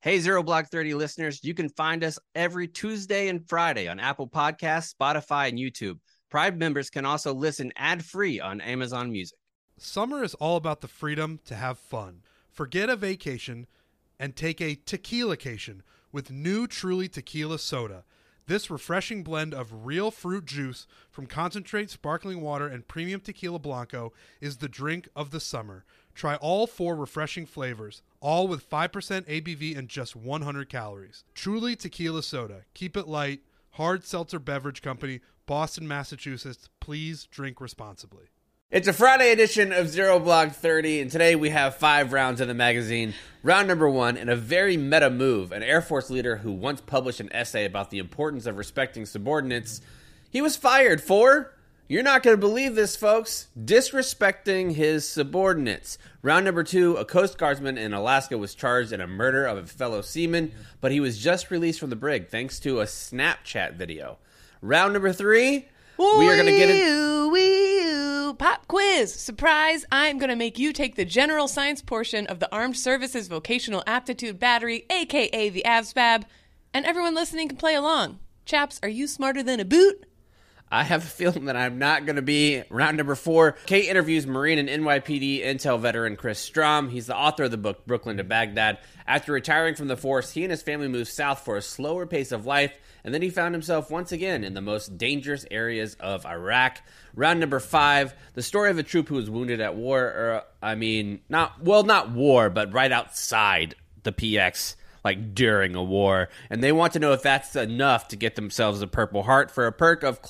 Hey, Zero Block 30 listeners, you can find us every Tuesday and Friday on Apple Podcasts, Spotify, and YouTube. Pride members can also listen ad-free on Amazon Music. Summer is all about the freedom to have fun. Forget a vacation and take a tequila-cation with new Truly Tequila Soda. This refreshing blend of real fruit juice from concentrate sparkling water and premium tequila blanco is the drink of the summer. Try all 4 refreshing flavors, all with 5% ABV and just 100 calories. Truly Tequila Soda. Keep it light. Hard Seltzer Beverage Company, Boston, Massachusetts. Please drink responsibly. It's a Friday edition of Zero Block 30, and today we have 5 rounds in the magazine. Round number 1, in a very meta move, an Air Force leader who once published an essay about the importance of respecting subordinates, he was fired for, you're not going to believe this, folks, disrespecting his subordinates. Round number 2, a Coast Guardsman in Alaska was charged in a murder of a fellow seaman, but he was just released from the brig thanks to a Snapchat video. Round number 3, we are going to get in... Pop quiz. Surprise, I'm going to make you take the general science portion of the Armed Services Vocational Aptitude Battery, a.k.a. the AVSPAB, and everyone listening can play along. Chaps, are you smarter than a boot? I have a feeling that I'm not going to be. Round number 4, Kate interviews Marine and NYPD Intel veteran Chris Strom. He's the author of the book Brooklyn to Baghdad. After retiring from the force, he and his family moved south for a slower pace of life, and then he found himself once again in the most dangerous areas of Iraq. Round number 5, the story of a troop who was wounded at war, not war, but right outside the PX, like during a war. And they want to know if that's enough to get themselves a Purple Heart for a perk of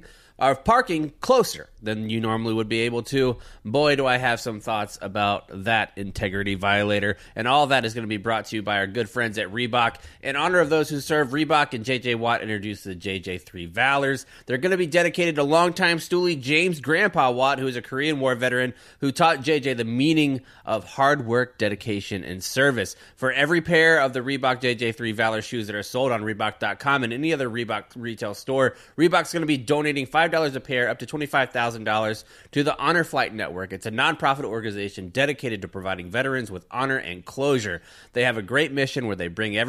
parking closer than you normally would be able to. Boy, do I have some thoughts about that integrity violator. And all that is going to be brought to you by our good friends at Reebok. In honor of those who serve, Reebok and JJ Watt introduced the JJ3 Valors. They're going to be dedicated to longtime stoolie James Grandpa Watt, who is a Korean War veteran who taught JJ the meaning of hard work, dedication, and service. For every pair of the Reebok JJ3 Valor shoes that are sold on Reebok.com and any other Reebok retail store, Reebok's going to be donating $5 a pair up to $25,000 to the Honor Flight Network. It's a nonprofit organization dedicated to providing veterans with honor and closure. They have a great mission where they bring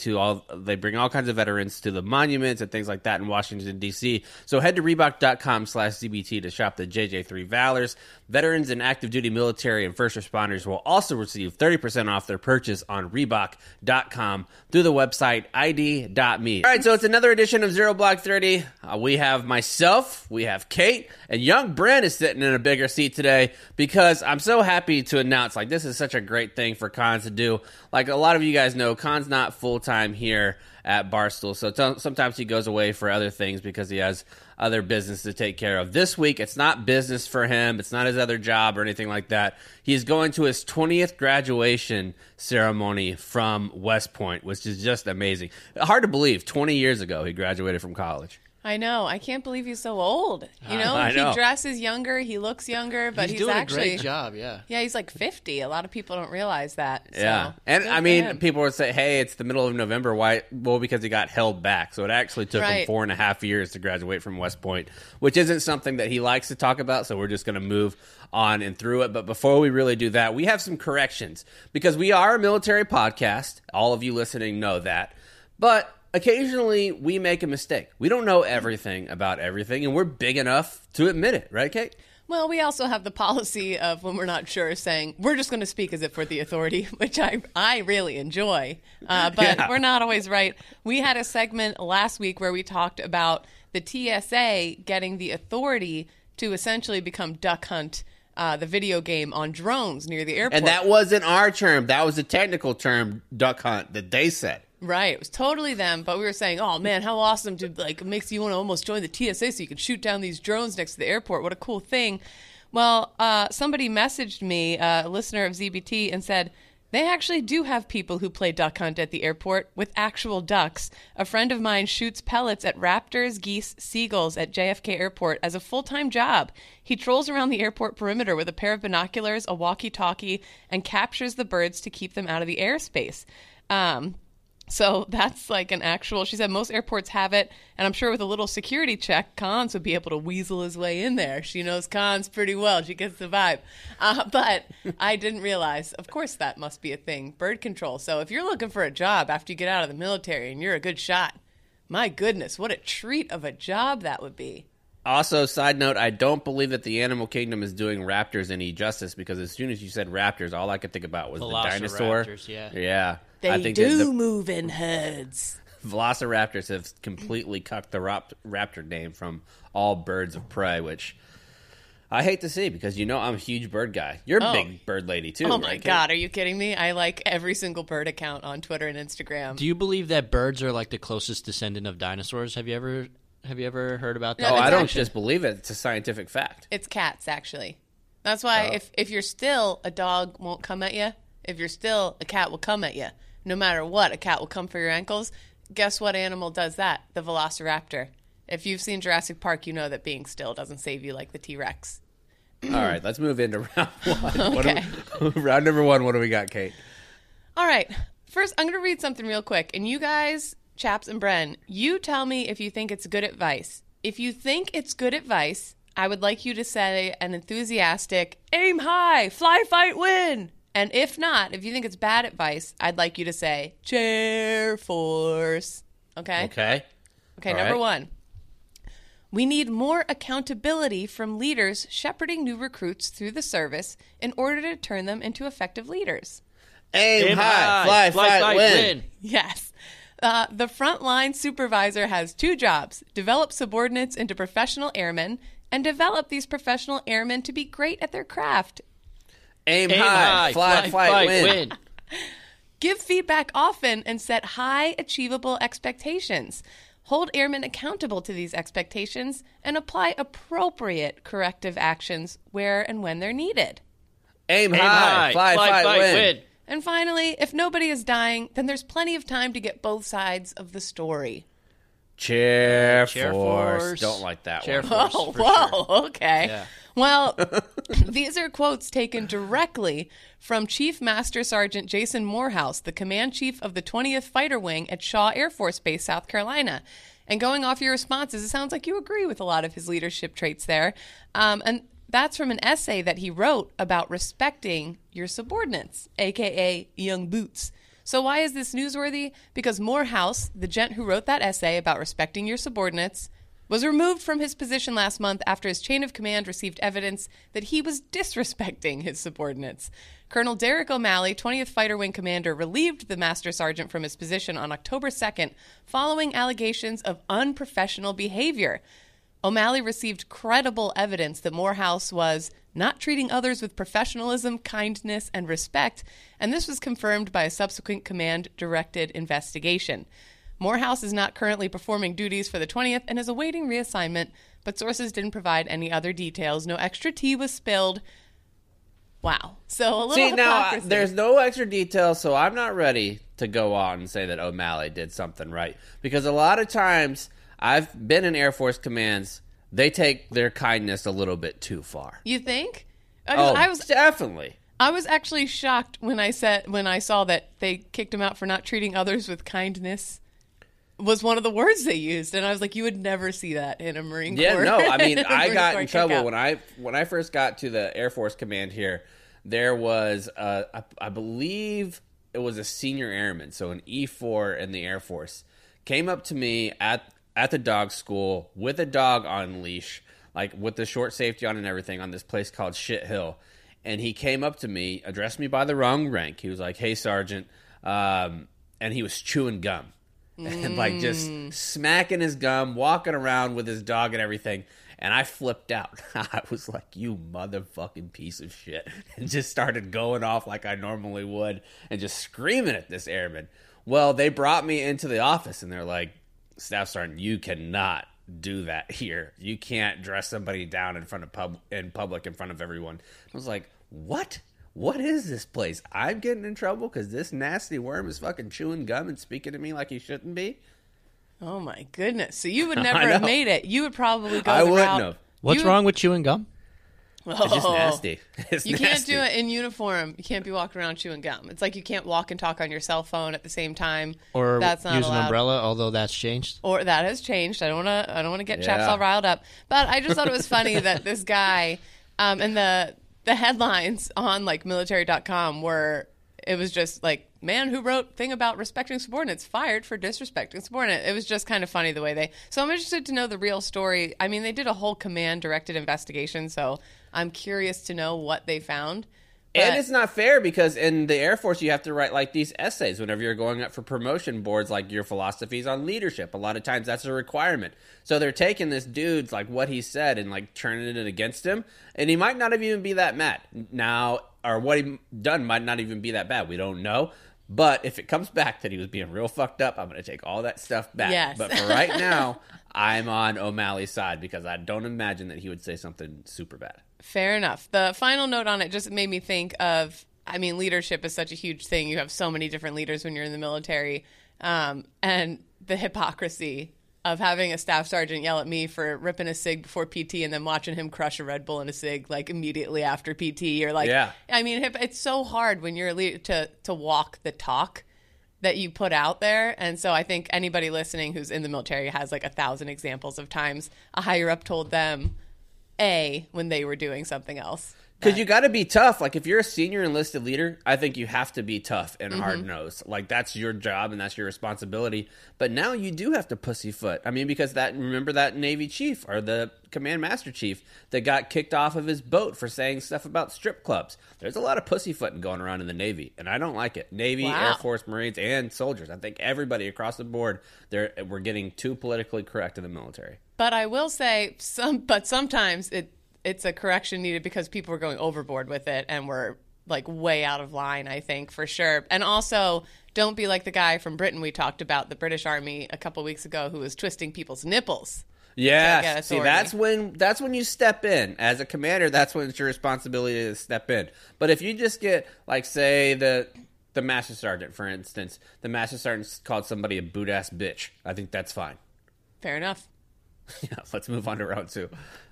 all kinds of veterans to the monuments and things like that in Washington, D.C. So head to Reebok.com/ZBT to shop the JJ3 Valors. Veterans and active duty military and first responders will also receive 30% off their purchase on Reebok.com through the website ID.me. All right, so it's another edition of Zero Block 30. We have myself, we have Kate, and young Brent is sitting in a bigger seat today because I'm so happy to announce, this is such a great thing for Cons to do. Like a lot of you guys know, Con's not full-time here at Barstool, so sometimes he goes away for other things because he has other business to take care of. This week, it's not business for him. It's not his other job or anything like that. He's going to his 20th graduation ceremony from West Point, which is just amazing. Hard to believe, 20 years ago he graduated from college. I know. I can't believe he's so old. You know, he dresses younger, he looks younger, but he's doing actually a great job, yeah. Yeah, he's like 50. A lot of people don't realize that. So. Yeah. And I mean, people would say, hey, it's the middle of November. Why? Well, because he got held back. So it actually took him 4.5 years to graduate from West Point, which isn't something that he likes to talk about. So we're just going to move on and through it. But before we really do that, we have some corrections because we are a military podcast. All of you listening know that. But occasionally, we make a mistake. We don't know everything about everything, and we're big enough to admit it. Right, Kate? Well, we also have the policy of when we're not sure saying, we're just going to speak as if we're the authority, which I really enjoy. But we're not always right. We had a segment last week where we talked about the TSA getting the authority to essentially become Duck Hunt, the video game on drones near the airport. And that wasn't our term. That was a technical term, Duck Hunt, that they said. Right. It was totally them, but we were saying, oh, man, how awesome to, it makes you want to almost join the TSA so you can shoot down these drones next to the airport. What a cool thing. Well, somebody messaged me, a listener of ZBT, and said, they actually do have people who play duck hunt at the airport with actual ducks. A friend of mine shoots pellets at raptors, geese, seagulls at JFK Airport as a full-time job. He trolls around the airport perimeter with a pair of binoculars, a walkie-talkie, and captures the birds to keep them out of the airspace. So that's like an actual, she said most airports have it, and I'm sure with a little security check, Cons would be able to weasel his way in there. She knows Cons pretty well. She gets the vibe. But I didn't realize, of course that must be a thing, bird control. So if you're looking for a job after you get out of the military and you're a good shot, my goodness, what a treat of a job that would be. Also, side note, I don't believe that the animal kingdom is doing raptors any justice, because as soon as you said raptors, all I could think about was the dinosaur. Yeah. They do move in herds. Velociraptors have completely cucked the raptor name from all birds of prey, which I hate to see, because I'm a huge bird guy. You're a big bird lady, too. Oh, my God. Are you kidding me? I like every single bird account on Twitter and Instagram. Do you believe that birds are like the closest descendant of dinosaurs? Have you ever heard about that? No, I don't just believe it. It's a scientific fact. It's cats, actually. That's why if you're still, a dog won't come at you. If you're still, a cat will come at you. No matter what, a cat will come for your ankles. Guess what animal does that? The velociraptor. If you've seen Jurassic Park, you know that being still doesn't save you like the T-Rex. All right, let's move into round one. Okay. Round number one, what do we got, Kate? All right. First, I'm going to read something real quick. And you guys, Chaps and Bren, you tell me if you think it's good advice. If you think it's good advice, I would like you to say an enthusiastic, aim high, fly, fight, win. And if not, if you think it's bad advice, I'd like you to say, chair force. Okay? Okay. Okay, number one. We need more accountability from leaders shepherding new recruits through the service in order to turn them into effective leaders. Aim high, fly, fight, win. Yes. The frontline supervisor has two jobs: develop subordinates into professional airmen and develop these professional airmen to be great at their craft. Aim high, fly, fight, win. Give feedback often and set high achievable expectations. Hold airmen accountable to these expectations and apply appropriate corrective actions where and when they're needed. Aim high, fly, fight, win. And finally, if nobody is dying, then there's plenty of time to get both sides of the story. Chair force. Don't like that Chair one. force. Whoa, okay. Yeah. Well, these are quotes taken directly from Chief Master Sergeant Jason Morehouse, the command chief of the 20th Fighter Wing at Shaw Air Force Base, South Carolina. And going off your responses, it sounds like you agree with a lot of his leadership traits there. And that's from an essay that he wrote about respecting your subordinates, a.k.a. young boots. So why is this newsworthy? Because Morehouse, the gent who wrote that essay about respecting your subordinates, was removed from his position last month after his chain of command received evidence that he was disrespecting his subordinates. Colonel Derek O'Malley, 20th Fighter Wing commander, relieved the master sergeant from his position on October 2nd following allegations of unprofessional behavior. O'Malley received credible evidence that Morehouse was not treating others with professionalism, kindness, and respect, and this was confirmed by a subsequent command-directed investigation. Morehouse is not currently performing duties for the 20th and is awaiting reassignment, but sources didn't provide any other details. No extra tea was spilled. Wow. So a little hypocrisy. There's no extra details, so I'm not ready to go on and say that O'Malley did something right. Because a lot of times, I've been in Air Force commands, they take their kindness a little bit too far. You think? Definitely. I was actually shocked when I saw that they kicked him out for not treating others with kindness. Was one of the words they used, and I was like, you would never see that in a Marine Corps. Yeah, no, I mean, I got in trouble when I first got to the Air Force Command here. There was, I believe it was a senior airman, so an E4 in the Air Force, came up to me at the dog school with a dog on leash, like with the short safety on and everything, on this place called Shit Hill. And he came up to me, addressed me by the wrong rank. He was like, "Hey, Sergeant," and he was chewing gum. And like just smacking his gum, walking around with his dog and everything. And I flipped out. I was like, "You motherfucking piece of shit." And just started going off like I normally would and just screaming at this airman. Well, they brought me into the office and they're like, "Staff Sergeant, you cannot do that here. You can't dress somebody down in front of public in front of everyone." I was like, "What? What is this place? I'm getting in trouble because this nasty worm is fucking chewing gum and speaking to me like he shouldn't be?" Oh my goodness! So you would never have made it. You would probably go. I the wouldn't route. have. What's wrong with chewing gum? It's just nasty. It's You nasty. can't do it in uniform. You can't be walking around chewing gum. It's like you can't walk and talk on your cell phone at the same time. Or that's not use an allowed. umbrella, although that's changed. Or that has changed. I don't want to get chaps Yeah. all riled up. But I just thought it was funny that this guy, and the headlines on like military.com were, it was just like, man who wrote thing about respecting subordinates fired for disrespecting subordinate. It was just kind of funny the way so I'm interested to know the real story. I mean, they did a whole command directed investigation, so I'm curious to know what they found. And But- it's not fair because in the Air Force, you have to write like these essays whenever you're going up for promotion boards, like your philosophies on leadership. A lot of times that's a requirement. So they're taking this dude's like what he said and like turning it against him. And he might not even be that mad now, or what he done might not even be that bad. We don't know. But if it comes back that he was being real fucked up, I'm going to take all that stuff back. Yes. But for right now, I'm on O'Malley's side because I don't imagine that he would say something super bad. Fair enough. The final note on it just made me think of, I mean, leadership is such a huge thing. You have so many different leaders when you're in the military. And the hypocrisy of having a staff sergeant yell at me for ripping a cig before PT and then watching him crush a Red Bull in a cig like immediately after PT. Or like, Yeah. I mean, it's so hard when you're a leader to walk the talk that you put out there. And so I think anybody listening who's in the military has like 1,000 examples of times a higher up told them when they were doing something else. Because you got to be tough. Like, if you're a senior enlisted leader, I think you have to be tough and hard-nosed. Like, that's your job and that's your responsibility. But now you do have to pussyfoot. I mean, because remember that Navy chief or the command master chief that got kicked off of his boat for saying stuff about strip clubs. There's a lot of pussyfooting going around in the Navy, and I don't like it. Navy, Wow. Air Force, Marines, and soldiers. I think everybody across the board, we're getting too politically correct in the military. But I will say sometimes it's a correction needed because people were going overboard with it and were like way out of line, I think, for sure. And also, don't be like the guy from Britain we talked about, the British Army a couple weeks ago, who was twisting people's nipples. Yeah, get see, authority. that's when you step in as a commander. That's when it's your responsibility to step in. But if you just get like, say the master sergeant, for instance, the master sergeant called somebody a boot ass bitch. I think that's fine. Fair enough. Yeah, let's move on to round two.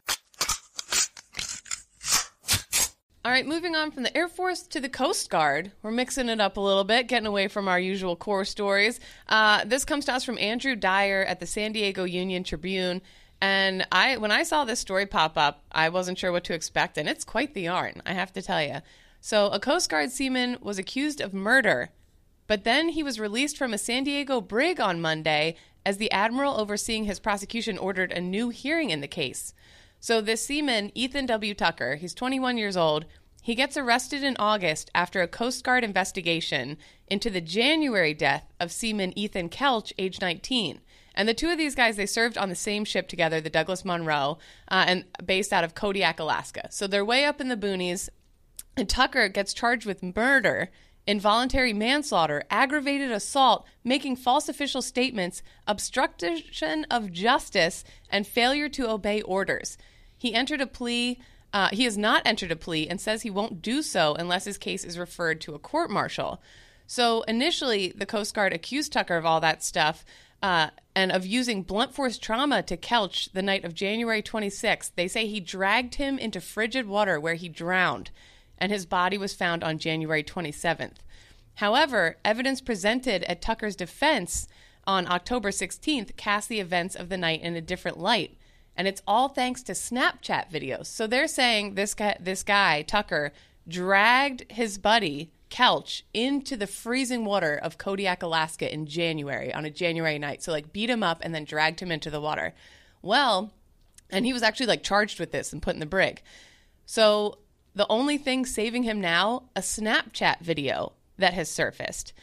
All right, moving on from the Air Force to the Coast Guard. We're mixing it up a little bit, getting away from our usual core stories. This comes to us from Andrew Dyer at the San Diego Union Tribune. And when I saw this story pop up, I wasn't sure what to expect, and it's quite the yarn, I have to tell you. So a Coast Guard seaman was accused of murder, but then he was released from a San Diego brig on Monday as the admiral overseeing his prosecution ordered a new hearing in the case. So this seaman, Ethan W. Tucker, he's 21 years old. He gets arrested in August after a Coast Guard investigation into the January death of seaman Ethan Kelch, age 19. And the two of these guys, they served on the same ship together, the Douglas Monroe, and based out of Kodiak, Alaska. So they're way up in the boonies, and Tucker gets charged with murder, involuntary manslaughter, aggravated assault, making false official statements, obstruction of justice, and failure to obey orders. He entered a plea. He has not entered a plea and says he won't do so unless his case is referred to a court-martial. So initially, the Coast Guard accused Tucker of all that stuff and of using blunt force trauma to Kelch the night of January 26th. They say he dragged him into frigid water where he drowned, and his body was found on January 27th. However, evidence presented at Tucker's defense on October 16th cast the events of the night in a different light. And it's all thanks to Snapchat videos. So they're saying this guy, Tucker, dragged his buddy, Kelch, into the freezing water of Kodiak, Alaska in January, on a January night. So, like, beat him up and then dragged him into the water. Well, and he was actually, like, charged with this and put in the brig. So the only thing saving him now, a Snapchat video that has surfaced.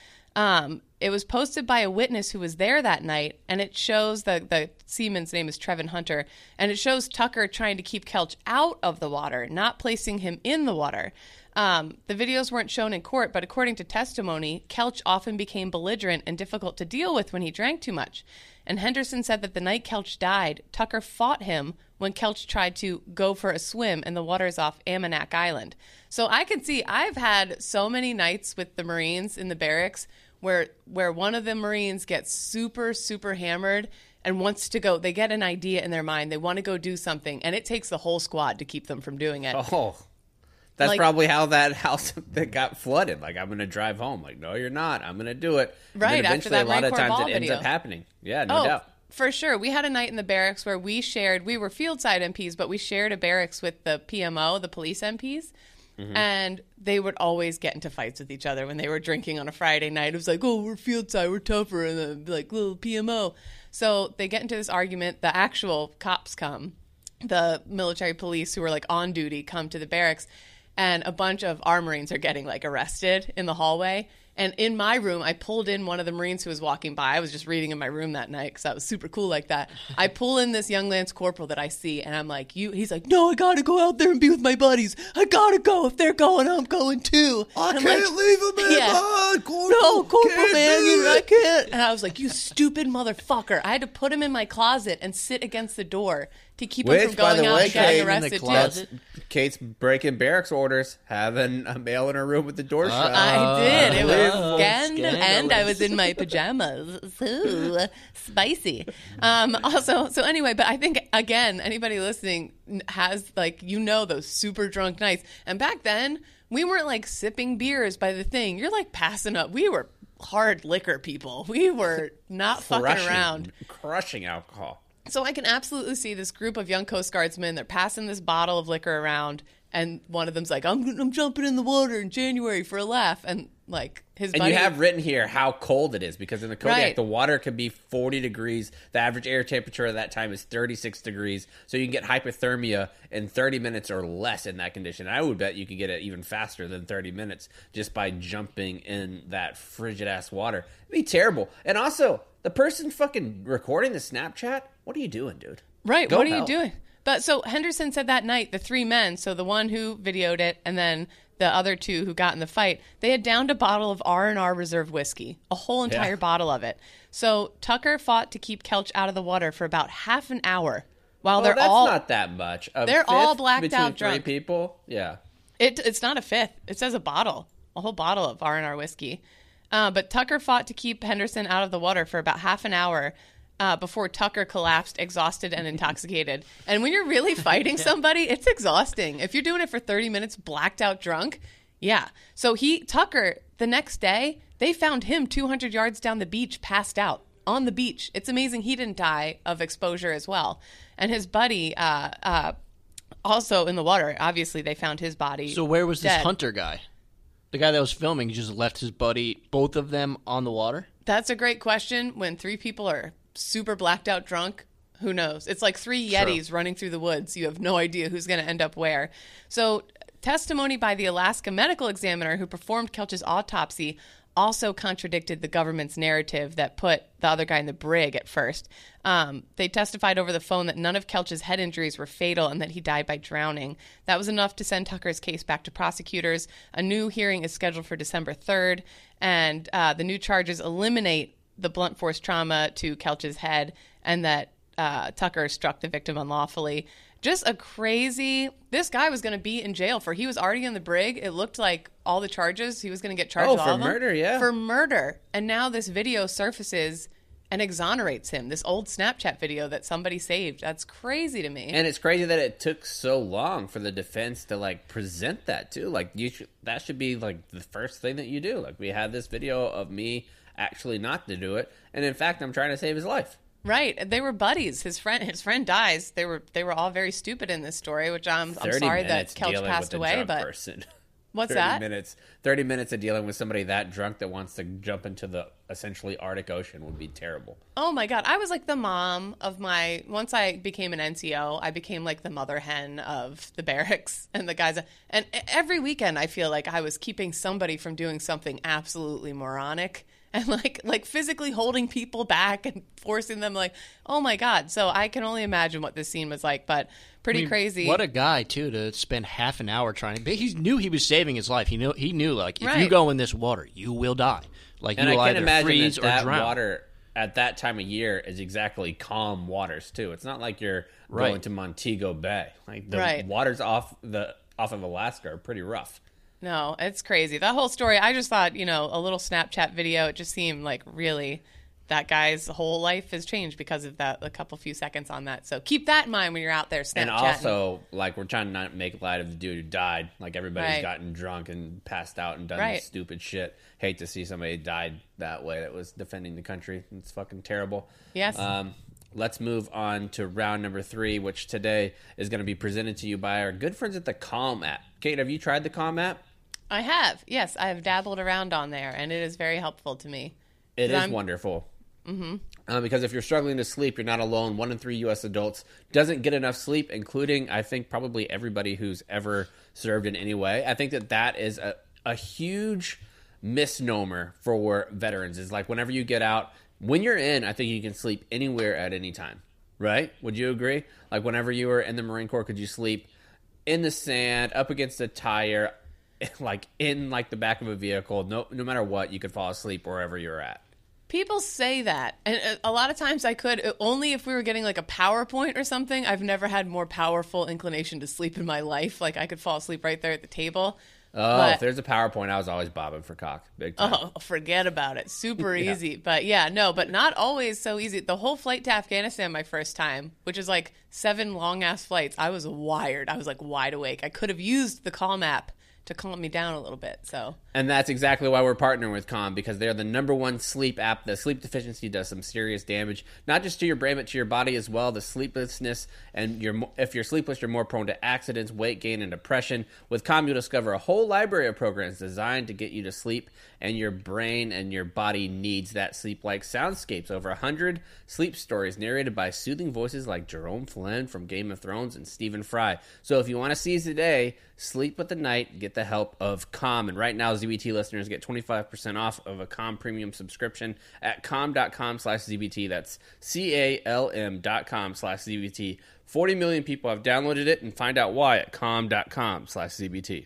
It was posted by a witness who was there that night, and it shows the seaman's name is Trevin Hunter, and it shows Tucker trying to keep Kelch out of the water, not placing him in the water. The videos weren't shown in court, but according to testimony, Kelch often became belligerent and difficult to deal with when he drank too much. And Henderson said that the night Kelch died, Tucker fought him when Kelch tried to go for a swim in the waters off Ammonac Island. So I can see, I've had so many nights with the Marines in the barracks where one of the Marines gets super, super hammered and wants to go. They get an idea in their mind. They want to go do something, and it takes the whole squad to keep them from doing it. Oh, that's Like- probably how that house that got flooded. Like, I'm going to drive home. Like, no, you're not. I'm going to do it. And then Right, after eventually, that a lot Marine of Corps times ball it ends video. up happening. Yeah, no doubt. For sure. We had a night in the barracks where we were field side MPs, but we shared a barracks with the PMO, the police MPs. And they would always get into fights with each other when they were drinking on a Friday night. It was like, oh, we're field side, we're tougher, and then like little PMO. So they get into this argument. The actual cops come, the military police who are like on duty come to the barracks, and a bunch of our Marines are getting like arrested in the hallway. And in my room, I pulled in one of the Marines who was walking by. I was just reading in my room that night because I was super cool like that. I pull in this young Lance Corporal that I see, and I'm like, He's like, no, I gotta go out there and be with my buddies. I gotta go. If they're going, I'm going too. I And I'm can't like, leave him behind, Corporal. no, Corporal, Can't man, do I it. can't. And I was like, you stupid motherfucker. I had to put him in my closet and sit against the door to keep him Which, from by going the out way, and getting Kate, in the arrested too. closet. Kate's breaking barracks orders, having a male in her room with the door shut. I did. It was scandal, scandalous. and I was in my pajamas. Ooh, spicy. So anyway, but I think again, anybody listening has like those super drunk nights, and back then we weren't like sipping beers by the thing. You're like passing up. We were hard liquor people. We were not fucking around. Crushing alcohol. So I can absolutely see this group of young Coast Guardsmen. They're passing this bottle of liquor around, and one of them's like, I'm jumping in the water in January for a laugh. And like his And buddy. you have written here how cold it is, because in the Kodiak, Right. the water can be 40 degrees. The average air temperature at that time is 36 degrees. So you can get hypothermia in 30 minutes or less in that condition. I would bet you could get it even faster than 30 minutes just by jumping in that frigid-ass water. It'd be terrible. And also, the person fucking recording the Snapchat, what are you doing, dude? Right. Go What are help. you doing? But so Henderson said that night, the three men, so the one who videoed it and then the other two who got in the fight, they had downed a bottle of R&R Reserve whiskey, a whole entire bottle of it. So Tucker fought to keep Kelch out of the water for about half an hour while Well, they're that's all not that much. They're all blacked between out three drunk. people? Yeah. It's not a fifth. It says a whole bottle of R&R whiskey. But Tucker fought to keep Henderson out of the water for about half an hour before Tucker collapsed, exhausted and intoxicated. And when you're really fighting somebody, it's exhausting. If you're doing it for 30 minutes, blacked out drunk, yeah. So Tucker, the next day, they found him 200 yards down the beach, passed out on the beach. It's amazing he didn't die of exposure as well. And his buddy, also in the water, obviously they found his body. So where was this dead. Hunter guy? The guy that was filming just left his buddy, both of them, on the water? That's a great question. When three people are super blacked out drunk, who knows? It's like three Yetis running through the woods. You have no idea who's going to end up where. So testimony by the Alaska medical examiner who performed Kelch's autopsy also contradicted the government's narrative that put the other guy in the brig at first. They testified over the phone that none of Kelch's head injuries were fatal and that he died by drowning. That was enough to send Tucker's case back to prosecutors. A new hearing is scheduled for December 3rd, and the new charges eliminate the blunt force trauma to Kelch's head and that Tucker struck the victim unlawfully. Just a crazy... This guy was going to be in jail he was already in the brig. It looked like all the charges, he was going to get charged with all for of them. murder, yeah. For murder. And now this video surfaces and exonerates him. This old Snapchat video that somebody saved. That's crazy to me. And it's crazy that it took so long for the defense to like present that too. Like that should be like the first thing that you do. Like, we have this video of me actually not to do it, and in fact, I'm trying to save his life. Right. They were buddies. His friend dies. They were all very stupid in this story, which I'm 30 sorry that minutes Kelch dealing passed with a away. drunk But person. what's 30 that? 30 minutes of dealing with somebody that drunk that wants to jump into the essentially Arctic Ocean would be terrible. Oh my God. I was like the mom of once I became an NCO, I became like the mother hen of the barracks and the guys. And every weekend I feel like I was keeping somebody from doing something absolutely moronic and like physically holding people back and forcing them like, oh my God. So I can only imagine what this scene was like, but pretty crazy. What a guy, too, to spend half an hour trying to... He knew he was saving his life. He knew like, if you Right. go in this water, you will die. Like, And you I will can't either imagine freeze that or drown. water at that time of year is exactly calm waters too. It's not like you're Right. going to Montego Bay. Like, the Right. waters off of Alaska are pretty rough. No, it's crazy. That whole story, I just thought, a little Snapchat video, it just seemed like really that guy's whole life has changed because of that, a couple few seconds on that. So keep that in mind when you're out there Snapchatting. And also, like, we're trying to not make light of the dude who died. Like, everybody's Right. gotten drunk and passed out and done Right. stupid shit. Hate to see somebody died that way that was defending the country. It's fucking terrible. Yes. Let's move on to round number 3, which today is going to be presented to you by our good friends at the Calm app. Kate, have you tried the Calm app? I have. Yes, I have dabbled around on there, and it is very helpful to me. It 'Cause is I'm- wonderful. Because if you're struggling to sleep, you're not alone. 1 in 3 U.S. adults doesn't get enough sleep, including, I think, probably everybody who's ever served in any way. I think that is a huge misnomer for veterans. Is like whenever you get out, when you're in, I think you can sleep anywhere at any time. Right? Would you agree? Like whenever you were in the Marine Corps, could you sleep in the sand, up against a tire, like in like the back of a vehicle? No matter what, you could fall asleep wherever you're at. People say that, and a lot of times I could, only if we were getting like a PowerPoint or something. I've never had more powerful inclination to sleep in my life. Like I could fall asleep right there at the table. Oh, if there's a PowerPoint, I was always bobbing for cock. Big time. Oh, forget about it. Super Yeah. easy. But yeah, no, but not always so easy. The whole flight to Afghanistan my first time, which is like 7 long-ass flights, I was wired. I was like wide awake. I could have used the Calm app to calm me down a little bit. So, And that's exactly why we're partnering with Calm, because they're the #1 sleep app. The sleep deficiency does some serious damage, not just to your brain, but to your body as well. The sleeplessness, and if you're sleepless, you're more prone to accidents, weight gain, and depression. With Calm, you'll discover a whole library of programs designed to get you to sleep, and your brain and your body needs that sleep-like soundscapes. Over 100 sleep stories narrated by soothing voices like Jerome Flynn from Game of Thrones and Stephen Fry. So if you want to seize the day, sleep with the night, get the help of Calm. And right now, ZBT listeners get 25% off of a Calm premium subscription at calm.com/ZBT. That's CALM.com/ZBT. 40 million people have downloaded it, and find out why at calm.com/ZBT.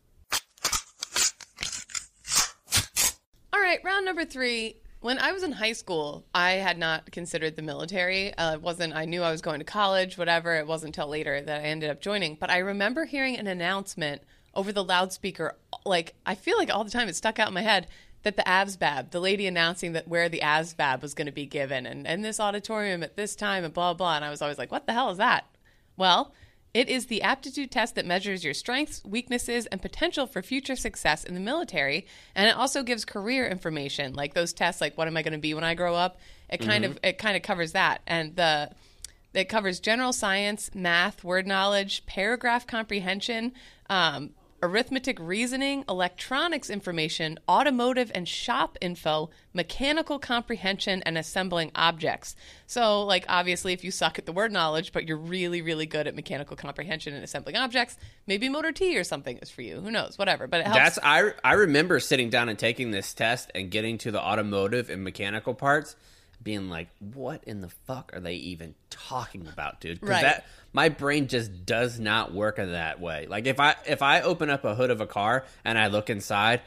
all right, round number 3. When I was in high school, I had not considered the military. I knew I was going to college, whatever. It wasn't until later that I ended up joining. But I remember hearing an announcement over the loudspeaker. Like, I feel like all the time it stuck out in my head that the ASVAB, the lady announcing that where the ASVAB was going to be given, and in this auditorium at this time, and blah, blah. And I was always like, what the hell is that? Well, it is the aptitude test that measures your strengths, weaknesses, and potential for future success in the military. And it also gives career information, like those tests, like what am I going to be when I grow up? It kind of covers that. And it covers general science, math, word knowledge, paragraph comprehension, arithmetic reasoning, electronics information, automotive and shop info, mechanical comprehension, and assembling objects. So, like, obviously, if you suck at the word knowledge, but you're really, really good at mechanical comprehension and assembling objects, maybe motor T or something is for you. Who knows? Whatever. But it helps. I remember sitting down and taking this test and getting to the automotive and mechanical parts, being like, what in the fuck are they even talking about, dude? 'Cause Right. my brain just does not work in that way. Like if I open up a hood of a car and I look inside,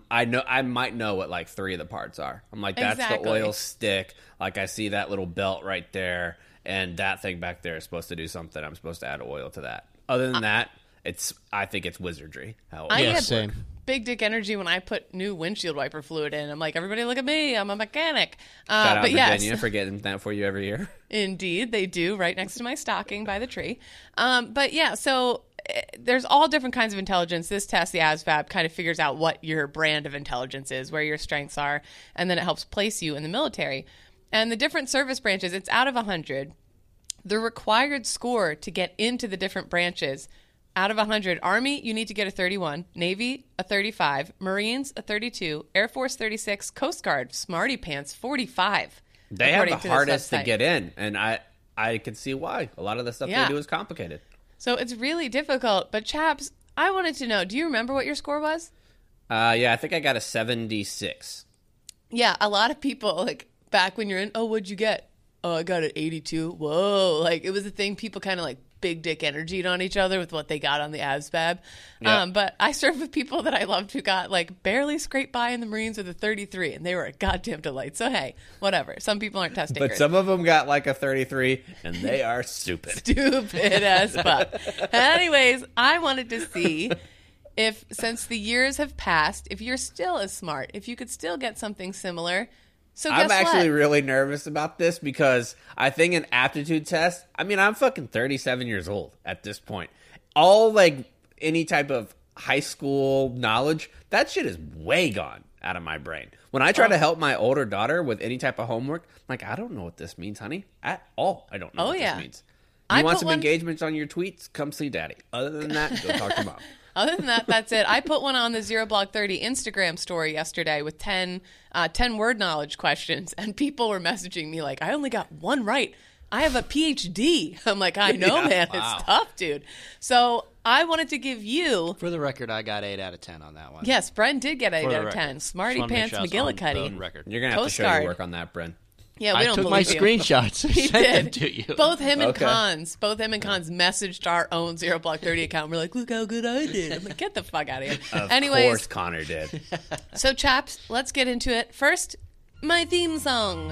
I might know what like 3 of the parts are. I'm like, that's Exactly. the oil stick. Like I see that little belt right there, and that thing back there is supposed to do something. I'm supposed to add oil to that. Other than that, I think it's wizardry. I Yeah, had same. big dick energy when I put new windshield wiper fluid in. I'm like, everybody look at me. I'm a mechanic. Shout out but Virginia yes, for getting that for you every year. indeed, they do, right next to my stocking by the tree. But yeah, so there's all different kinds of intelligence. This test, the ASVAB, kind of figures out what your brand of intelligence is, where your strengths are, and then it helps place you in the military. And the different service branches, it's out of 100. The required score to get into the different branches, out of 100, Army, you need to get a 31, Navy, a 35, Marines, a 32, Air Force, 36, Coast Guard, Smarty Pants, 45. They have according the to this hardest to website. get in, and I can see why. A lot of the stuff Yeah. they do is complicated. So it's really difficult. But chaps, I wanted to know, do you remember what your score was? Yeah, I think I got a 76. Yeah, a lot of people, like, back when you're in, oh, what'd you get? Oh, I got an 82. Whoa. Like, it was a thing people kind of, like, big dick energied on each other with what they got on the ASVAB. Yeah. But I served with people that I loved who got, like, barely scraped by in the Marines with a 33, and they were a goddamn delight. So, hey, whatever. Some people aren't test takers. But some of them got like a 33, and they are stupid. Stupid as fuck. Anyways, I wanted to see if, since the years have passed, if you're still as smart, if you could still get something similar. So guess I'm actually what? really nervous about this because I think an aptitude test, I mean, I'm fucking 37 years old at this point. All, like, any type of high school knowledge, that shit is way gone out of my brain. When I try to help my older daughter with any type of homework, I'm like, I don't know what this means, honey. At all. I don't know what this means. You want some engagements on your tweets? Come see daddy. Other than that, go talk to mom. Other than that, that's it. I put one on the Zero Block 30 Instagram story yesterday with 10 word knowledge questions, and people were messaging me like, I only got one right. I have a PhD. I'm like, I know, man. Wow. It's tough, dude. So I wanted to give you... For the record, I got 8 out of 10 on that one. Yes, Bren did get 8 out of 10. Smarty Pants McGillicuddy. You're going to have to show your work on that, Bren. Yeah, we I don't took my believe screenshots. He Sent them did. to you. Both him and Cons messaged our own Zero Block 30 account. We're like, look how good I did. I'm like, get the fuck out of here. Of course Connor did. So, chaps, let's get into it. First, my theme song.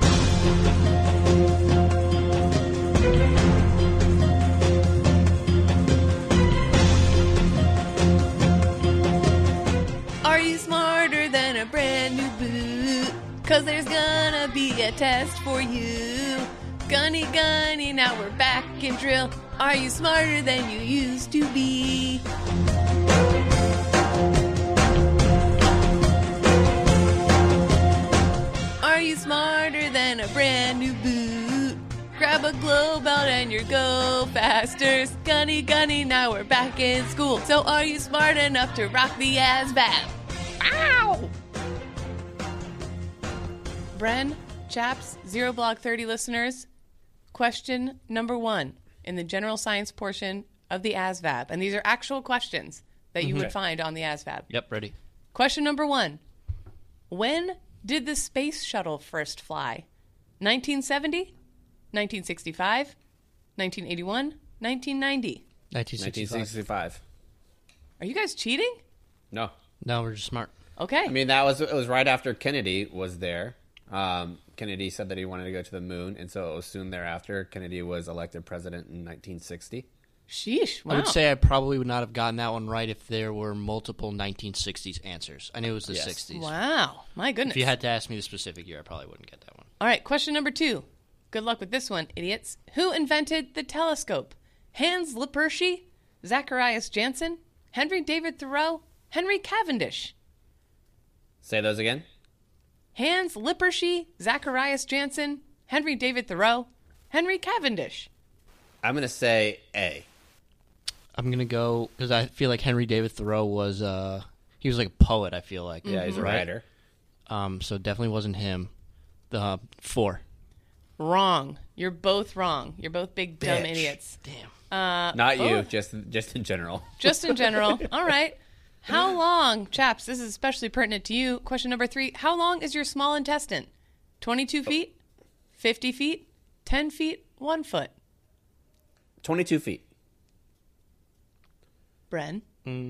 Are you smarter than a brand new boot? 'Cause there's gonna be a test for you. Gunny, gunny, now we're back in drill. Are you smarter than you used to be? Are you smarter than a brand new boot? Grab a glow belt and you go faster. Gunny, gunny, now we're back in school. So are you smart enough to rock the ASVAB? Ow! Bren, chaps, Zero Block 30 listeners, question number 1 in the general science portion of the ASVAB. And these are actual questions that you would find on the ASVAB. Yep, ready. Question number 1. When did the space shuttle first fly? 1970? 1965? 1981? 1990? 1965. Are you guys cheating? No. No, we're just smart. Okay. I mean, it was right after Kennedy was there. Kennedy said that he wanted to go to the moon, and so it was soon thereafter. Kennedy was elected president in 1960. Sheesh. Wow. I would say I probably would not have gotten that one right if there were multiple 1960s answers. I knew it was the 60s. Wow. My goodness. If you had to ask me the specific year, I probably wouldn't get that one. All right, question number 2. Good luck with this one, idiots. Who invented the telescope? Hans Lippershey? Zacharias Janssen? Henry David Thoreau? Henry Cavendish? Say those again. Hans Lippershey, Zacharias Janssen, Henry David Thoreau, Henry Cavendish. I'm going to say A. I'm going to go, because I feel like Henry David Thoreau was, he was like a poet, I feel like. Yeah, he's a writer. So it definitely wasn't him. 4. Wrong. You're both wrong. You're both big dumb idiots. Damn. Not you, just in general. Just in general. All right. How long, chaps, this is especially pertinent to you. Question number 3. How long is your small intestine? 22 feet? 50 feet? 10 feet? 1 foot? 22 feet. Bren?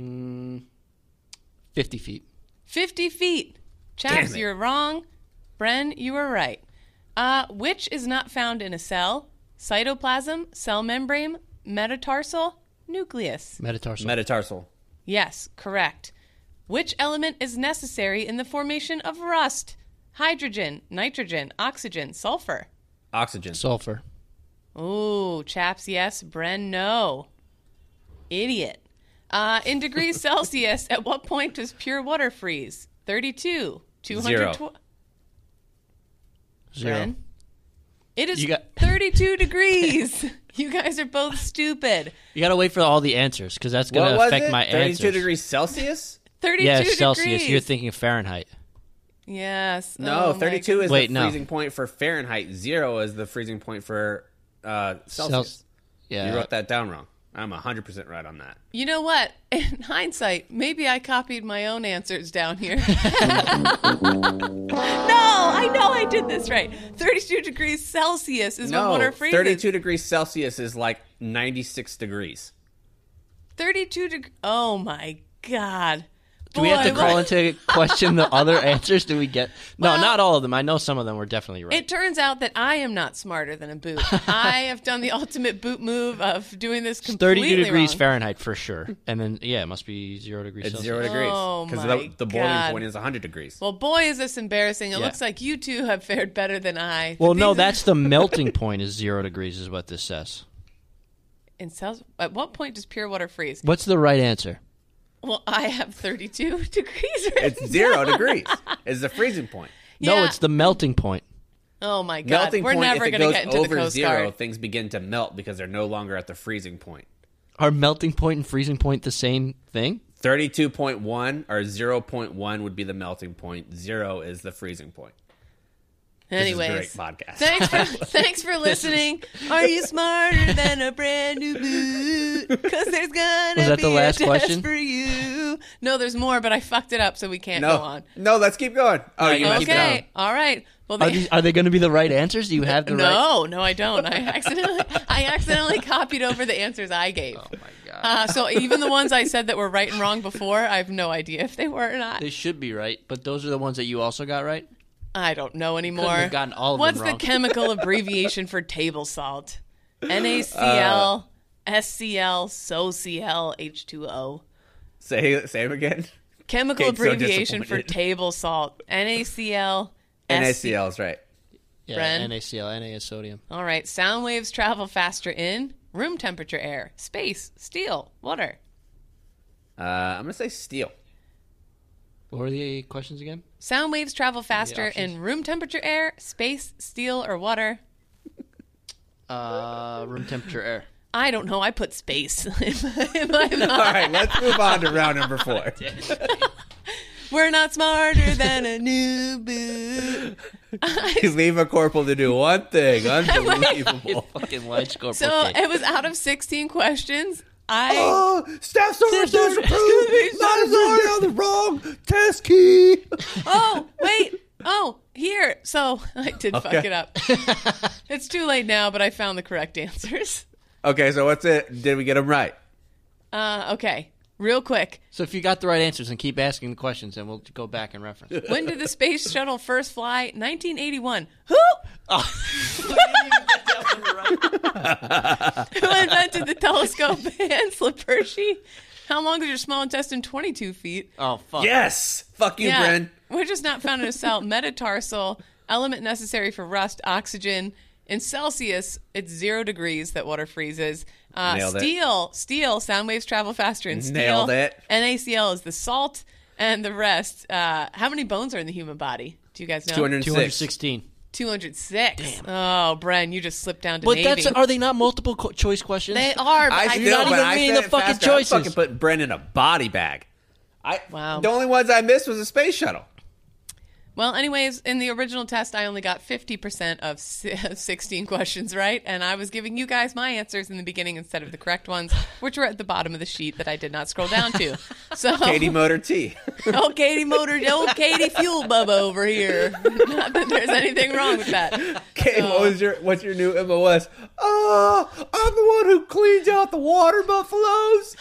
50 feet. 50 feet. Chaps, you're wrong. Bren, you were right. Which is not found in a cell? Cytoplasm, cell membrane, metatarsal, nucleus. Metatarsal. Yes, correct. Which element is necessary in the formation of rust? Hydrogen, nitrogen, oxygen, sulfur. Oxygen. Sulfur. Ooh, chaps, yes. Bren, no. Idiot. In degrees Celsius, at what point does pure water freeze? 32, 220. Zero. Bren? It is 32 degrees. You guys are both stupid. You got to wait for all the answers, because that's going to affect my 32 answers. 32 degrees Celsius? 32 yeah, degrees. Celsius. You're thinking of Fahrenheit. Yes. No, Oh, 32 is Wait, the no. freezing point for Fahrenheit. 0 is the freezing point for Celsius. Yeah. You wrote that down wrong. I'm 100% right on that. You know what? In hindsight, maybe I copied my own answers down here. No, I know I did this right. 32 degrees Celsius is when water freezes. 32 degrees Celsius is like 96 degrees. 32 degrees. Oh my God. Do we have to Boy, call what- into question the other answers? Do we get? No, Well, not all of them. I know some of them were definitely right. It turns out that I am not smarter than a boot. I have done the ultimate boot move of doing this It's completely 30 degrees wrong. Fahrenheit for sure. And then, it must be 0 degrees It's Celsius. 0 degrees. Oh, Because my the boiling God. point is 100 degrees. Well, boy, is this embarrassing. It Yeah. looks like you two have fared better than I. Well, But no, these are- that's the melting point is 0 degrees is what this says. in Celsius. At what point does pure water freeze? What's the right answer? Well, I have 32 degrees right It's 0 degrees. Is the freezing point. No, Yeah. it's the melting point. Oh, my God. Melting We're point, never if it going to goes get into the over Coast 0, Guard. things begin to melt because they're no longer at the freezing point. Are melting point and freezing point the same thing? 32.1 or 0.1 would be the melting point. 0 is the freezing point. Anyways. This is a great podcast. Thanks for listening. Are you smarter than a brand new boot? Because there's gonna Was that be the last a test question? for you. No, there's more, but I fucked it up, so we can't go on. No, let's keep going. Oh, you messed it up. Okay, all right. Well, Are they going to be the right answers? Do you have the right? no, I don't. I accidentally copied over the answers I gave. Oh, my God. So even the ones I said that were right and wrong before, I have no idea if they were or not. They should be right, but those are the ones that you also got right? I don't know anymore. Couldn't have gotten all of What's them the wrong. chemical abbreviation for table salt? NaCl, SCl, SoCl, H2O. Say it again. Chemical Kate's so abbreviation for disappointed. table salt. NaCl, NaCl is right. Yeah, Bren? NaCl, Na is sodium. All right. Sound waves travel faster in room temperature air, space, steel, water. I'm going to say steel. What were the questions again? Sound waves travel faster options. in room temperature air, space, steel, or water. Room temperature air. I don't know. I put space in my mind. All right, let's move on to round number 4. We're not smarter than a new boot. You leave a corporal to do one thing. Unbelievable. Fucking large score. So it was out of 16 questions. Oh, Staff Sergeant disapproved. Not down the wrong test key. Oh, wait. Oh, here. So I did fuck Okay. it up. It's too late now, but I found the correct answers. Okay, so what's it? Did we get them right? Okay. Real quick. So if you got the right answers, and keep asking the questions, and we'll go back and reference. When did the space shuttle first fly? 1981. Who? Who invented the telescope? Hans Lippershey. How long is your small intestine? 22 feet. Oh, fuck. Yes. Fuck you, Bren. Which is not found in a cell. Metatarsal, element necessary for rust, oxygen. In Celsius, it's 0 degrees that water freezes. Nailed it. Steel, sound waves travel faster in steel. Nailed it. NaCl is the salt, and the rest. How many bones are in the human body? Do you guys know? 206. 216. 206. Damn. Oh, Bren, you just slipped down to But Navy. are they not multiple choice questions? They are, but I I still, not but even I reading said the it fucking faster. choices. I fucking put Bren in a body bag. Wow. The only ones I missed was the space shuttle. Well, anyways, in the original test, I only got 50% of 16 questions right, and I was giving you guys my answers in the beginning instead of the correct ones, which were at the bottom of the sheet that I did not scroll down to. So, Katie Motor T. oh, Katie Fuel Bubba over here. Not that there's anything wrong with that. Kate, what's your new MOS? Oh, I'm the one who cleans out the water buffaloes.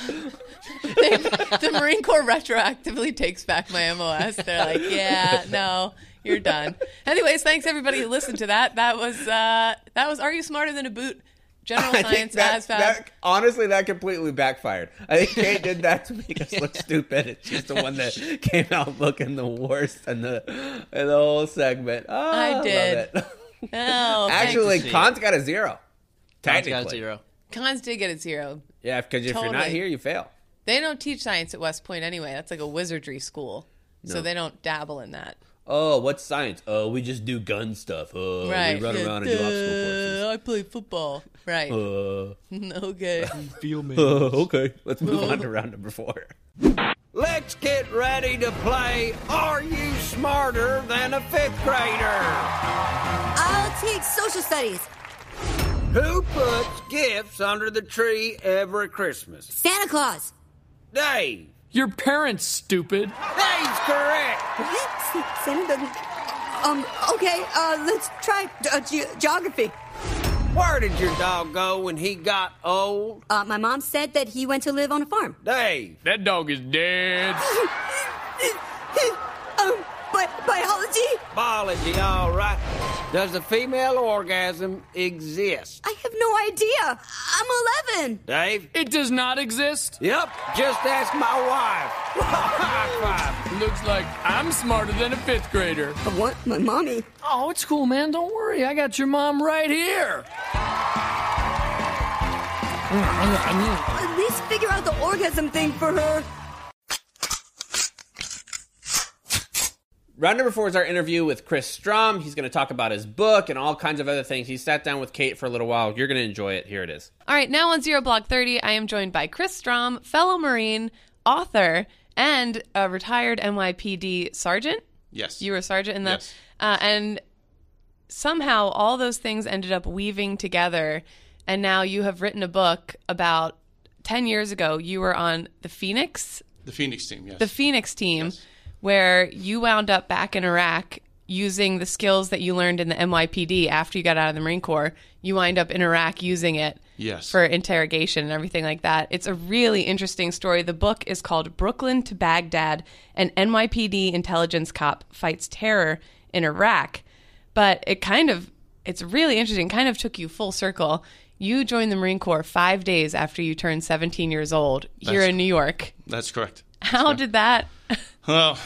The Marine Corps retroactively takes back my MOS. They're like, yeah, no, you're done. Anyways, thanks everybody who listened to that. That was Are You Smarter Than a Boot? General I Science think as found. that honestly, that completely backfired. I think Kate did that to make us look stupid. And she's the one that came out looking the worst in the whole segment. Oh, I did. Love it. Oh, Actually, thanks. Khan's got a 0. Cons Technically. got 0. Cons did get a 0. Yeah, because if you're not Totally. here, you fail. They don't teach science at West Point anyway. That's like a wizardry school. So they don't dabble in that. Oh, what's science? Oh, we just do gun stuff. Oh, Right. we run around and do obstacle I play football. Right. courses. Okay. Feel me. Okay, let's move on to round number 4. Let's get ready to play Are You Smarter Than a Fifth Grader? I'll take social studies. Who puts gifts under the tree every Christmas? Santa Claus. Dave. Your parents, stupid. Dave's correct. What? Santa doesn't. Okay, let's try geography. Where did your dog go when he got old? My mom said that he went to live on a farm. Dave. That dog is dead. Biology? Biology, all right. Does a female orgasm exist? I have no idea. I'm 11. Dave? It does not exist? Yep, just ask my wife. High five. Looks like I'm smarter than a 5th grader. What? My mommy? Oh, it's cool, man. Don't worry. I got your mom right here. At least figure out the orgasm thing for her. Round number 4 is our interview with Chris Strom. He's going to talk about his book and all kinds of other things. He sat down with Kate for a little while. You're going to enjoy it. Here it is. All right, now on Zero Block 30, I am joined by Chris Strom, fellow Marine, author, and a retired NYPD sergeant. Yes. You were a sergeant in the... Yes. And somehow all those things ended up weaving together, and now you have written a book about 10 years ago. You were on the Phoenix? The Phoenix team, yes. The Phoenix team, Yes. where you wound up back in Iraq using the skills that you learned in the NYPD after you got out of the Marine Corps. You wind up in Iraq using it Yes. for interrogation and everything like that. It's a really interesting story. The book is called Brooklyn to Baghdad, an NYPD intelligence cop fights terror in Iraq. But it's really interesting. Kind of took you full circle. You joined the Marine Corps 5 days after you turned 17 years old here in New York. That's correct. How did that... Well,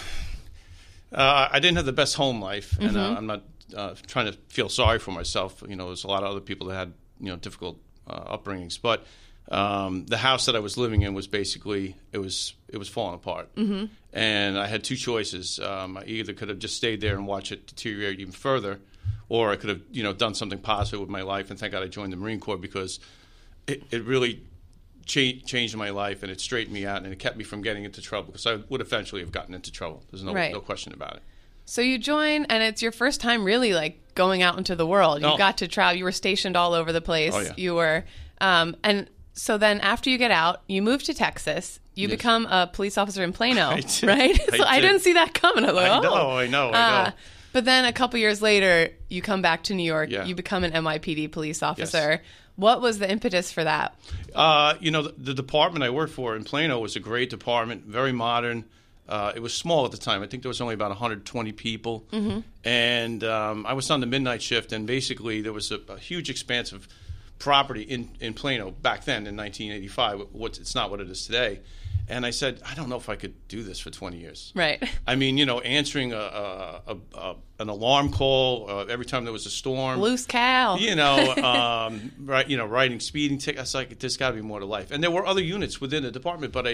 I didn't have the best home life, and I'm not trying to feel sorry for myself. You know, there's a lot of other people that had, difficult upbringings. But the house that I was living in was basically, it was falling apart. And I had two choices. I either could have just stayed there and watched it deteriorate even further, or I could have, done something positive with my life. And thank God I joined the Marine Corps, because it really changed my life, and it straightened me out, and it kept me from getting into trouble, because I would eventually have gotten into trouble. There's no question about it. So you join, and it's your first time really like going out into the world. You got to travel. You were stationed all over the place. Oh, yeah. You were, and so then after you get out, you move to Texas. You become a police officer in Plano, right? I didn't see that coming. I was like, I know. But then a couple years later, you come back to New York. Yeah. You become an NYPD police officer. Yes. What was the impetus for that? The department I worked for in Plano was a great department, very modern. It was small at the time. I think there was only about 120 people. And I was on the midnight shift, and basically there was a huge expanse of property in Plano back then in 1985. It's not what it is today. And I said, I don't know if I could do this for 20 years. Right. I mean, answering an alarm call every time there was a storm. Loose cow. Writing speeding tickets. I was like, there's got to be more to life. And there were other units within the department, but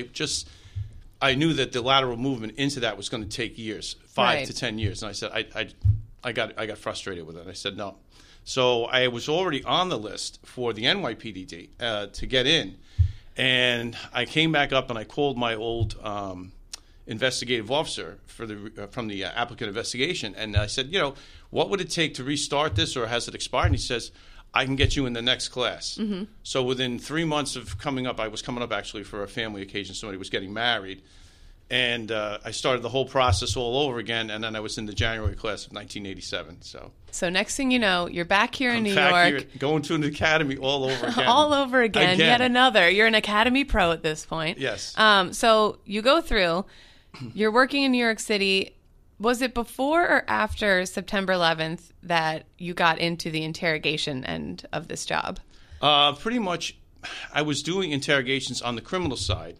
I knew that the lateral movement into that was going to take years, 5 to 10 years. And I said, I got frustrated with it. I said, no. So I was already on the list for the NYPD to get in. And I came back up, and I called my old investigative officer from the applicant investigation. And I said, what would it take to restart this, or has it expired? And he says, I can get you in the next class. So within 3 months of coming up, I was coming up actually for a family occasion. Somebody was getting married. And I started the whole process all over again, and then I was in the January class of 1987. So next thing you know, you're back here in New York. Here, going to an academy all over again. All over again. Yet another. You're an academy pro at this point. Yes. So you go through, you're working in New York City. Was it before or after September 11th that you got into the interrogation end of this job? Pretty much, I was doing interrogations on the criminal side.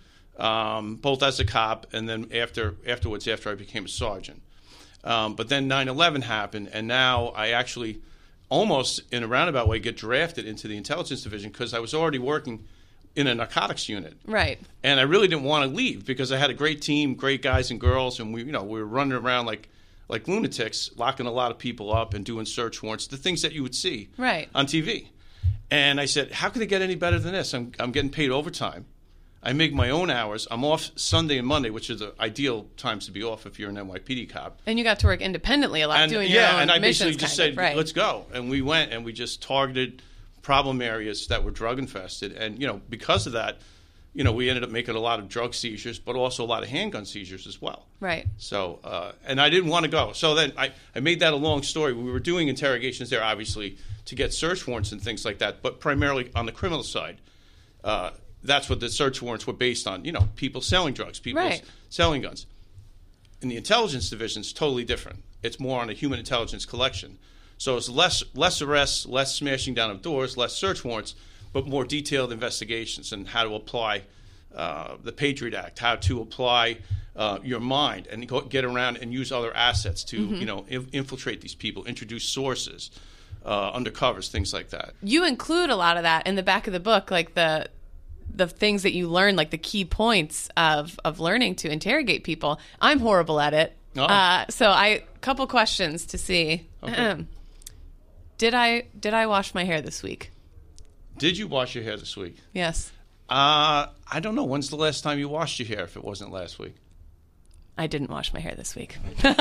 Both as a cop and then afterwards after I became a sergeant. But then 9/11 happened, and now I actually almost in a roundabout way get drafted into the intelligence division, because I was already working in a narcotics unit. Right. And I really didn't want to leave, because I had a great team, great guys and girls, and we were running around like lunatics, locking a lot of people up and doing search warrants, the things that you would see on TV. And I said, how can it get any better than this? I'm getting paid overtime. I make my own hours. I'm off Sunday and Monday, which are the ideal times to be off if you're an NYPD cop. And you got to work independently a lot, doing your own and I missions, basically just said, let's go. And we went, and we just targeted problem areas that were drug infested. And, because of that, we ended up making a lot of drug seizures, but also a lot of handgun seizures as well. Right. So, and I didn't want to go. So then I made that a long story. We were doing interrogations there, obviously, to get search warrants and things like that, but primarily on the criminal side. That's what the search warrants were based on, people selling drugs, people selling guns. in the intelligence division, it's totally different. It's more on a human intelligence collection. So it's less arrests, less smashing down of doors, less search warrants, but more detailed investigations and how to apply the Patriot Act, how to apply your mind and get around and use other assets to infiltrate these people, introduce sources, undercovers, things like that. You include a lot of that in the back of the book, like the things that you learn, like the key points of learning to interrogate people. I'm horrible at it. Oh. So couple questions to see. Okay. Did I wash my hair this week? Did you wash your hair this week? Yes. I don't know. When's the last time you washed your hair if it wasn't last week? I didn't wash my hair this week.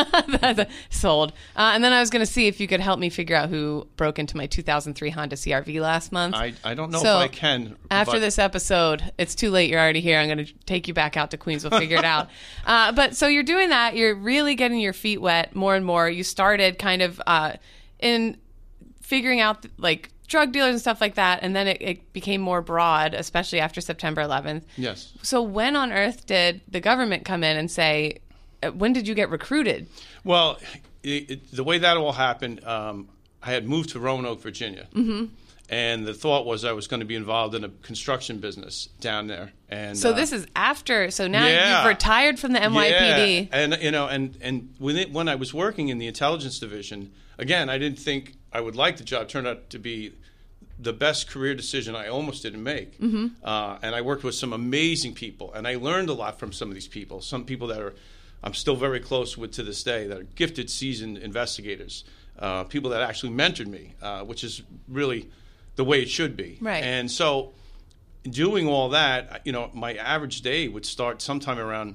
Sold. And then I was going to see if you could help me figure out who broke into my 2003 Honda CR-V last month. I don't know if I can. After this episode, it's too late. You're already here. I'm going to take you back out to Queens. We'll figure it out. But so you're doing that. You're really getting your feet wet more and more. You started kind of in figuring out like drug dealers and stuff like that, and then it became more broad, especially after September 11th. Yes. So when on earth did the government come in and say, when did you get recruited? Well, the way that all happened, I had moved to Roanoke, Virginia, and the thought was I was going to be involved in a construction business down there. And so this is after. So now you've retired from the NYPD. Yeah. And when I was working in the intelligence division, again, I didn't think I would like the job. It turned out to be the best career decision I almost didn't make. And I worked with some amazing people, and I learned a lot from some of these people. Some people that I'm still very close with to this day, that are gifted, seasoned investigators, people that actually mentored me, which is really the way it should be. Right. And so doing all that, my average day would start sometime around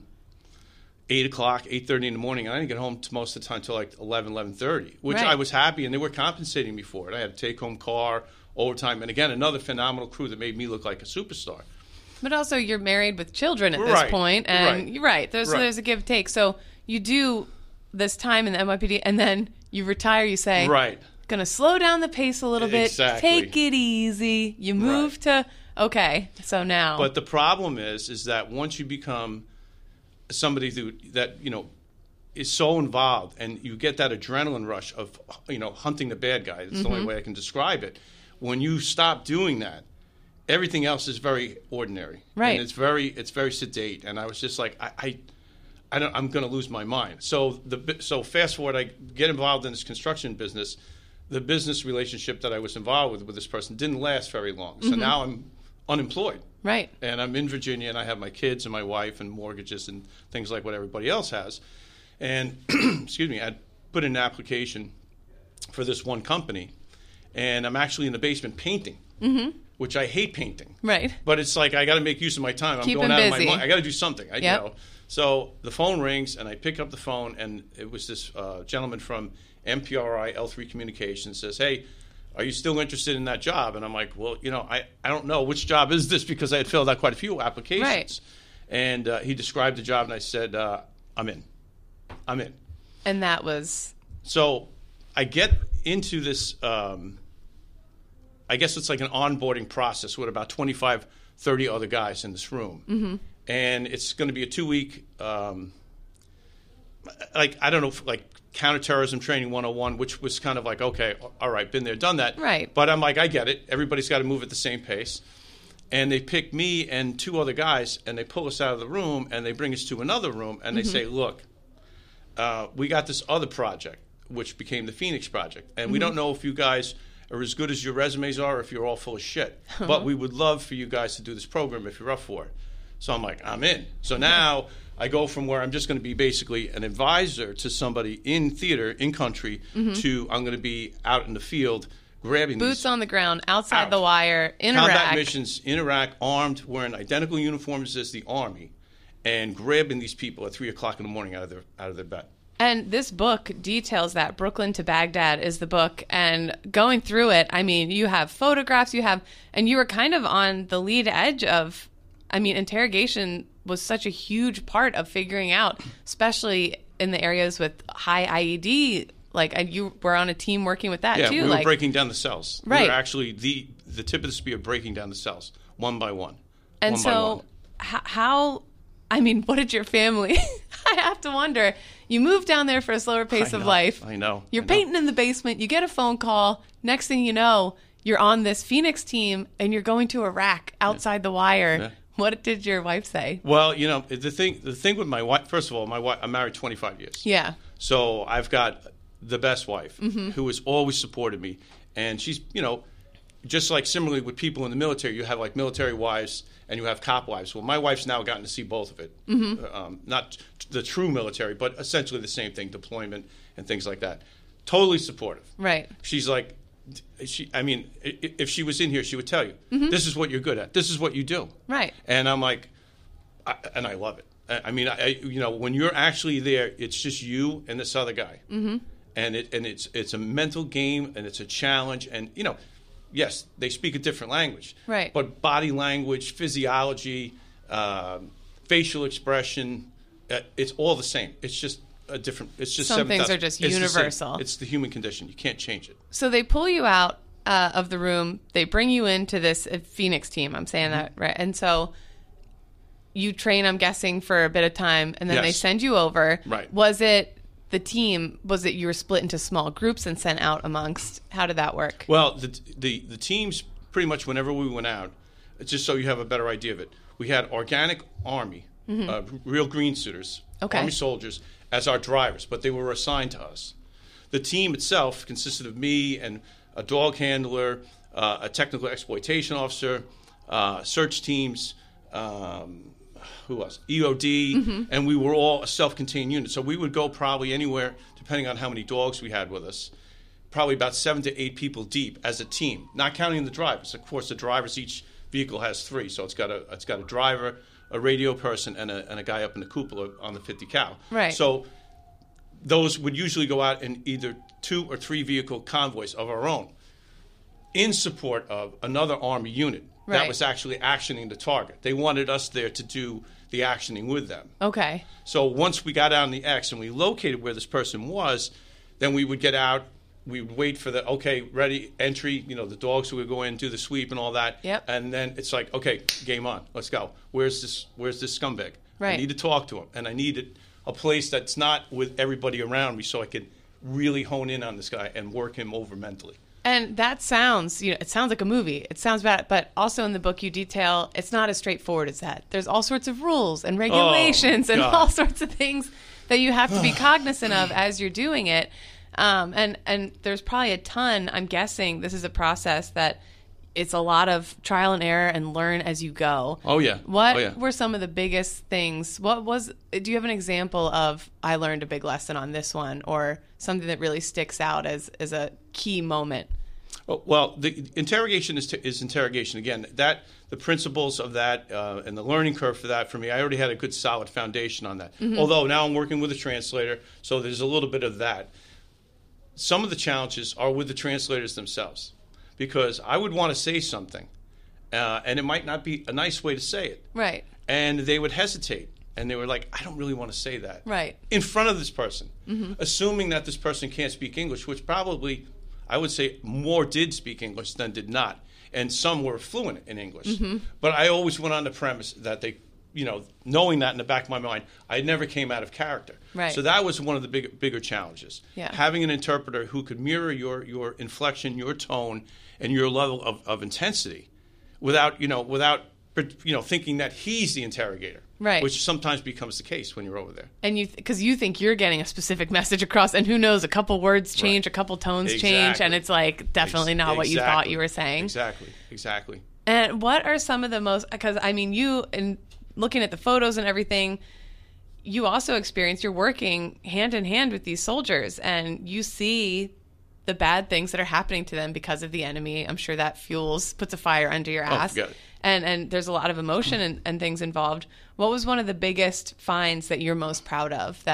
8 o'clock, 8:30 in the morning, and I didn't get home most of the time until like 11:30, which right. I was happy, and they were compensating me for it. I had a take-home car, overtime, and again, another phenomenal crew that made me look like a superstar. But also, you're married with children at this point, and you're right. There's a give take. So you do this time in the NYPD, and then you retire. You say, right, going to slow down the pace a little bit. Exactly. Take it easy. You move to so now. But the problem is that once you become somebody that is so involved, and you get that adrenaline rush of hunting the bad guy. That's the only way I can describe it. When you stop doing that, everything else is very ordinary, right? And it's very sedate. And I was just like, I'm going to lose my mind. So fast forward, I get involved in this construction business. The business relationship that I was involved with this person didn't last very long. So now I'm unemployed. Right. And I'm in Virginia, and I have my kids and my wife and mortgages and things like what everybody else has. And, excuse me, I put in an application for this one company, and I'm actually in the basement painting, which I hate painting. Right. But it's like I got to make use of my time. I'm going out of my mind. I got to do something. So the phone rings, and I pick up the phone, and it was this gentleman from MPRI L3 Communications says, "Hey, are you still interested in that job?" And I'm like, well, I don't know. Which job is this? Because I had filled out quite a few applications. Right. And he described the job, and I said, I'm in. And that was? So I get into this, I guess it's like an onboarding process with about 25, 30 other guys in this room. And it's going to be a 2-week, counterterrorism training 101, which was kind of like, okay, all right, been there, done that. Right. But I'm like, I get it. Everybody's got to move at the same pace. And they pick me and 2 other guys, and they pull us out of the room, and they bring us to another room, and they say, look, we got this other project, which became the Phoenix Project. And we don't know if you guys are as good as your resumes are or if you're all full of shit. But we would love for you guys to do this program if you're up for it. So I'm like, I'm in. So now I go from where I'm just going to be basically an advisor to somebody in theater, in country, to I'm going to be out in the field grabbing boots on the ground, outside the wire, in Iraq. Combat missions in Iraq, armed, wearing identical uniforms as the Army, and grabbing these people at 3 o'clock in the morning out of their bed. And this book details that. Brooklyn to Baghdad is the book. And going through it, I mean, you have photographs, and you were kind of on the lead edge of, interrogation was such a huge part of figuring out, especially in the areas with high IED. You were on a team working with that, too. Yeah, we were breaking down the cells. Right. We were actually the tip of the spear breaking down the cells, one by one. And how... what did your family... I have to wonder, You move down there for a slower pace of life. I know. You're painting in the basement. You get a phone call. Next thing you know, you're on this Phoenix team, and you're going to Iraq outside the wire. Yeah. What did your wife say? Well, the thing with my wife, first of all, I'm married 25 years. Yeah. So I've got the best wife who has always supported me. And she's, just like similarly with people in the military, you have like military wives and you have cop wives. Well, my wife's now gotten to see both of it. Not the true military, but essentially the same thing, deployment and things like that. Totally supportive. Right. She's like, if she was in here, she would tell you, this is what you're good at. This is what you do. Right. And I'm like, and I love it. I mean, when you're actually there, it's just you and this other guy. And it's a mental game and it's a challenge. And, yes, they speak a different language. Right. But body language, physiology, facial expression, it's all the same. It's just a different. It's just some things are just universal. It's the human condition. You can't change it. So they pull you out of the room. They bring you into this Phoenix team. I'm saying that right. And so you train, I'm guessing, for a bit of time, and then they send you over. Right. Was it the team? Was it you were split into small groups and sent out amongst? How did that work? Well, the teams pretty much whenever we went out, just so you have a better idea of it, we had organic Army, real green suiters, Army soldiers, as our drivers, but they were assigned to us. The team itself consisted of me and a dog handler, a technical exploitation officer, search teams, who else? EOD, and we were all a self-contained unit. So we would go probably anywhere, depending on how many dogs we had with us, probably about 7 to 8 people deep as a team, not counting the drivers. Of course, the drivers, each vehicle has 3, so it's got a driver, a radio person, and a guy up in the cupola on the 50 cal. Right. So those would usually go out in either 2 or 3 vehicle convoys of our own in support of another Army unit that was actually actioning the target. They wanted us there to do the actioning with them. Okay. So once we got out on the X and we located where this person was, then we would get out. We would wait for the, ready, entry, the dogs who would go in, do the sweep and all that. Yep. And then it's like, okay, game on. Let's go. Where's this scumbag? Right. I need to talk to him. And I needed a place that's not with everybody around me so I could really hone in on this guy and work him over mentally. And that sounds, it sounds like a movie. It sounds bad, but also in the book you detail it's not as straightforward as that. There's all sorts of rules and regulations and all sorts of things that you have to be cognizant of as you're doing it. And there's probably a ton, I'm guessing this is a process that it's a lot of trial and error and learn as you go. Oh, yeah. What were some of the biggest things? Do you have an example of, I learned a big lesson on this one, or something that really sticks out as a key moment? Well, the interrogation is interrogation. Again, the principles of that and the learning curve for that, for me, I already had a good solid foundation on that. Although now I'm working with a translator, so there's a little bit of that. Some of the challenges are with the translators themselves, because I would want to say something, and it might not be a nice way to say it. Right. And they would hesitate, and they were like, I don't really want to say that. Right. In front of this person, assuming that this person can't speak English, which probably, I would say, more did speak English than did not. And some were fluent in English. But I always went on the premise that they, knowing that in the back of my mind, I never came out of character. Right. So that was one of the bigger challenges. Yeah. Having an interpreter who could mirror your inflection, your tone, and your level of intensity without thinking that he's the interrogator. Right. Which sometimes becomes the case when you're over there. And because you think you're getting a specific message across, and who knows, a couple words change, a couple tones change, and it's like definitely not what you thought you were saying. Exactly. And what are some of the most, because you, in looking at the photos and everything, you also experience, you're working hand in hand with these soldiers, and you see the bad things that are happening to them because of the enemy. I'm sure that puts a fire under your ass. Got it. And there's a lot of emotion and things involved. What was one of the biggest finds that you're most proud of?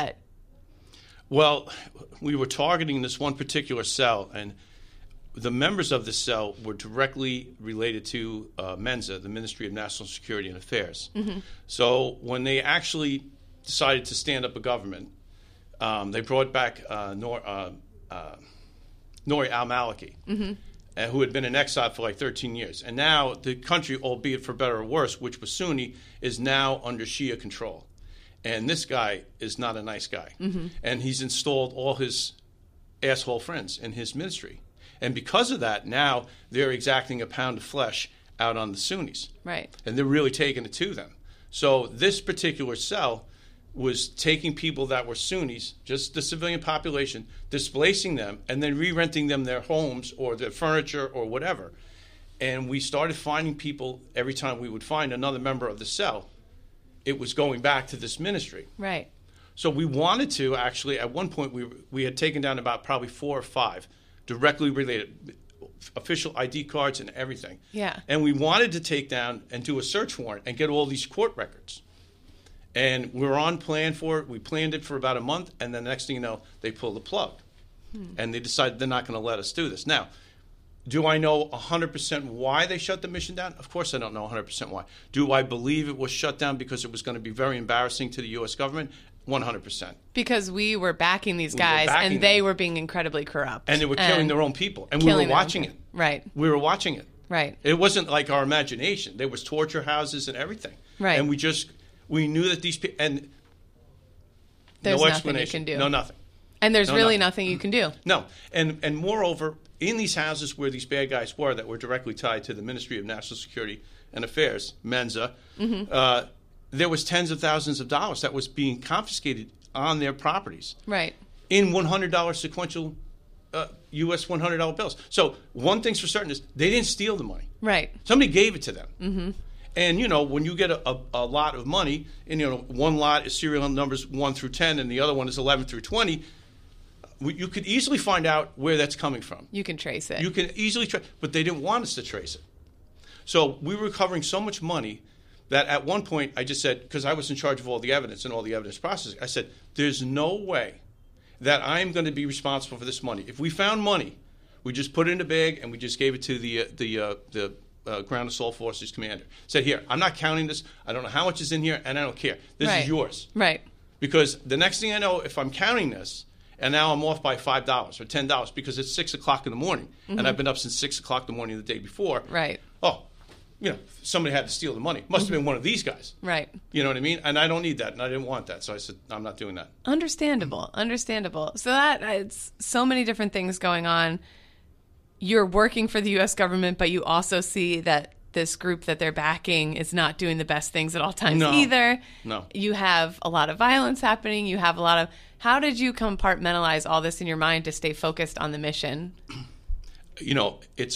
Well, we were targeting this one particular cell, and the members of the cell were directly related to Mensa, the Ministry of National Security and Affairs. So when they actually decided to stand up a government, they brought back Nouri al-Maliki, who had been in exile for like 13 years. And now the country, albeit for better or worse, which was Sunni, is now under Shia control. And this guy is not a nice guy. And he's installed all his asshole friends in his ministry. And because of that, now they're exacting a pound of flesh out on the Sunnis. Right. And they're really taking it to them. So this particular cell was taking people that were Sunnis, just the civilian population, displacing them, and then re-renting them their homes or their furniture or whatever. And we started finding people every time we would find another member of the cell, it was going back to this ministry. Right. So we wanted to actually, at one point, we had taken down about probably 4 or 5 directly related, official ID cards and everything. Yeah. And we wanted to take down and do a search warrant and get all these court records. And we were on plan for it. We planned it for about a month, and then the next thing you know, they pulled the plug. And they decided they're not going to let us do this. Now, do I know 100% why they shut the mission down? Of course I don't know 100% why. Do I believe it was shut down because it was going to be very embarrassing to the U.S. government? 100%. Because we were backing these guys, and they were being incredibly corrupt. And they were killing their own people. And we were watching it. Right. We were watching it. Right. It wasn't like our imagination. There was torture houses and everything. Right. And we knew that these people, and there's no nothing explanation. you can do. No, nothing. And there's really nothing you can do. No. And moreover, in these houses where these bad guys were that were directly tied to the Ministry of National Security and Affairs, Mensa, there was tens of thousands of dollars that was being confiscated on their properties. Right. In $100 sequential U.S. $100 bills. So one thing's for certain is they didn't steal the money. Right. Somebody gave it to them. And, when you get a lot of money, and, one lot is serial numbers 1 through 10 and the other one is 11 through 20, you could easily find out where that's coming from. You can trace it. You can easily trace, but they didn't want us to trace it. So we were recovering so much money that at one point I just said, because I was in charge of all the evidence and all the evidence processing, I said, there's no way that I'm going to be responsible for this money. If we found money, we just put it in a bag and we just gave it to the Ground Assault Forces commander. Said, here, I'm not counting this. I don't know how much is in here, and I don't care. This is yours. Right. Because the next thing I know, if I'm counting this, and now I'm off by $5 or $10 because it's 6 o'clock in the morning, and I've been up since 6 o'clock in the morning the day before. Right. Oh, somebody had to steal the money. Must have been one of these guys. Right. You know what I mean? And I don't need that, and I didn't want that. So I said, I'm not doing that. Understandable. So that it's so many different things going on. You're working for the U.S. government, but you also see that this group that they're backing is not doing the best things at all times either. No. You have a lot of violence happening. You have a lot of... How did you compartmentalize all this in your mind to stay focused on the mission? It's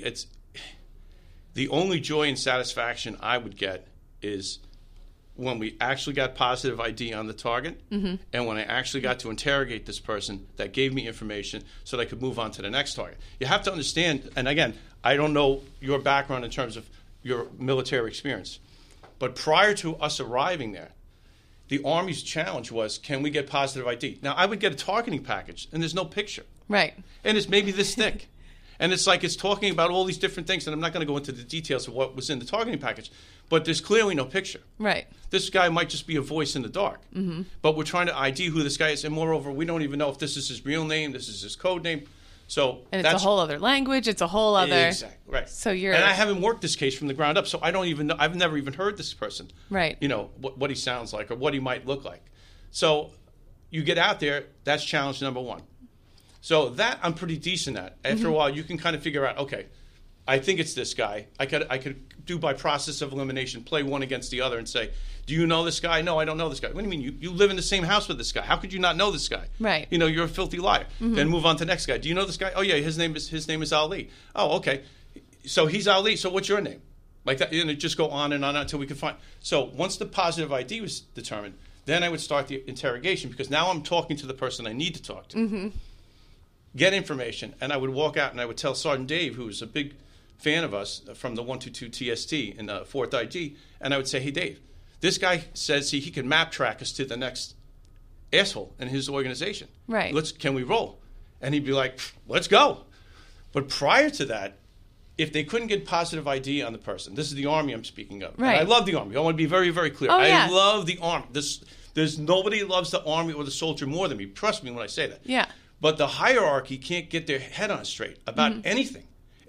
the only joy and satisfaction I would get is when we actually got positive ID on the target, and when I actually got to interrogate this person that gave me information so that I could move on to the next target. You have to understand, and again, I don't know your background in terms of your military experience, but prior to us arriving there, the Army's challenge was, can we get positive ID? Now, I would get a targeting package, and there's no picture. Right. And it's maybe this thick. And it's like it's talking about all these different things, and I'm not going to go into the details of what was in the targeting package, but there's clearly no picture. Right. This guy might just be a voice in the dark. But we're trying to ID who this guy is, and moreover, we don't even know if this is his real name, this is his code name. And it's a whole other language. It's a whole other... Exactly, right. So you're... And I haven't worked this case from the ground up, so I don't even know. I've never even heard this person. Right. What he sounds like or what he might look like. So you get out there, that's challenge number 1. So that I'm pretty decent at. After a while, you can kind of figure out, okay, I think it's this guy. I could do by process of elimination, play one against the other and say, do you know this guy? No, I don't know this guy. What do you mean? You live in the same house with this guy. How could you not know this guy? Right. You're a filthy liar. Then move on to the next guy. Do you know this guy? Oh, yeah, his name is Ali. Oh, okay. So he's Ali. So what's your name? Like that, just go on and on until we can find. So once the positive ID was determined, then I would start the interrogation because now I'm talking to the person I need to talk to. Get information, and I would walk out and I would tell Sergeant Dave, who was a big fan of us from the 122 TST in 4th IG, and I would say, hey, Dave, this guy says he can map track us to the next asshole in his organization. Right. Can we roll? And he'd be like, let's go. But prior to that, if they couldn't get positive ID on the person, this is the Army I'm speaking of. Right. And I love the Army. I want to be very, very clear. I love the Army. There's nobody who loves the Army or the soldier more than me. Trust me when I say that. Yeah. But the hierarchy can't get their head on straight about anything.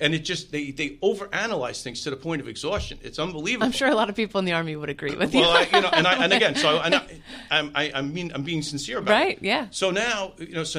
And it just they overanalyze things to the point of exhaustion. It's unbelievable. I'm sure a lot of people in the Army would agree with you. Well, I'm being sincere about it. Right? Yeah. So now,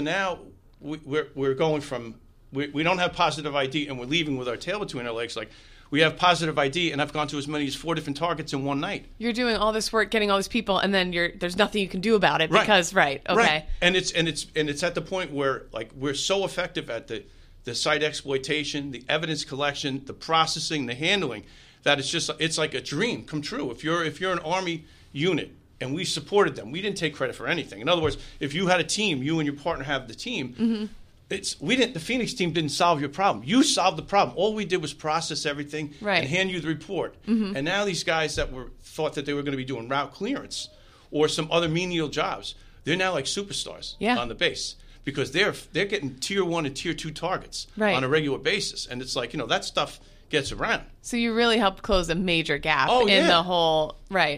we're going from we don't have positive ID and we're leaving with our tail between our legs. Like, we have positive ID and I've gone to as many as 4 different targets in one night. You're doing all this work, getting all these people, and then there's nothing you can do about it because okay. Right. And it's at the point where, like, we're so effective at the site exploitation, the evidence collection, the processing, the handling, that it's like a dream come true. If you're an Army unit and we supported them, we didn't take credit for anything. In other words, if you had a team, you and your partner have the team. Mm-hmm. The Phoenix team didn't solve your problem. You solved the problem. All we did was process everything and hand you the report. Mm-hmm. And now these guys that thought that they were going to be doing route clearance or some other menial jobs, they're now like superstars on the base because they're getting tier 1 and tier 2 targets on a regular basis. And it's like, that stuff gets around. So you really helped close a major gap in the whole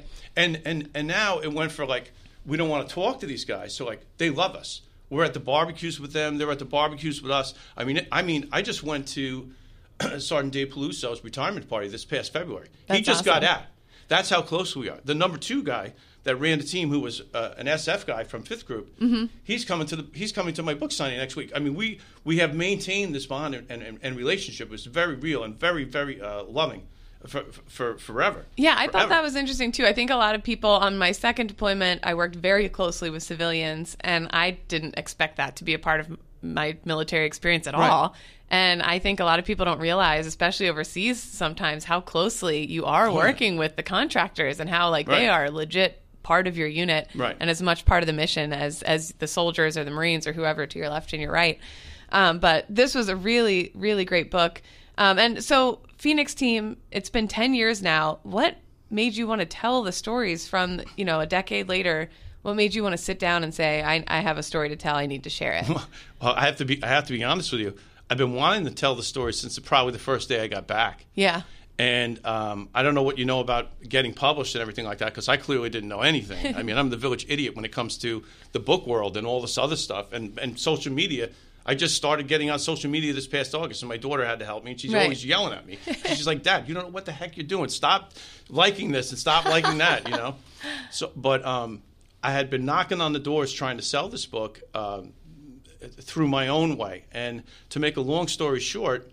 And now it went for like, we don't want to talk to these guys. So like, they love us. We're at the barbecues with them. They're at the barbecues with us. I mean, I just went to Sergeant Dave Peluso's retirement party this past February. He just got out. That's how close we are. The number 2 guy that ran the team, who was an SF guy from 5th Group, he's coming to my book signing next week. I mean, we have maintained this bond and relationship. It's very real and very, very loving. For forever. Yeah, I thought that was interesting too. I think a lot of people on my second deployment, I worked very closely with civilians, and I didn't expect that to be a part of my military experience at all. And I think a lot of people don't realize, especially overseas sometimes, how closely you are working with the contractors and how they are legit part of your unit and as much part of the mission as the soldiers or the Marines or whoever to your left and your right. But this was a really, really great book. And so Phoenix team, it's been 10 years now. What made you want to tell the stories from, a decade later? What made you want to sit down and say, I have a story to tell, I need to share it? Well, I have to be honest with you. I've been wanting to tell the story since probably the first day I got back. Yeah. And I don't know what you know about getting published and everything like that, because I clearly didn't know anything. I mean, I'm the village idiot when it comes to the book world and all this other stuff and social media. I just started getting on social media this past August, and my daughter had to help me, and she's always yelling at me. She's like, Dad, you don't know what the heck you're doing. Stop liking this and stop liking that, So, but I had been knocking on the doors trying to sell this book through my own way. And to make a long story short,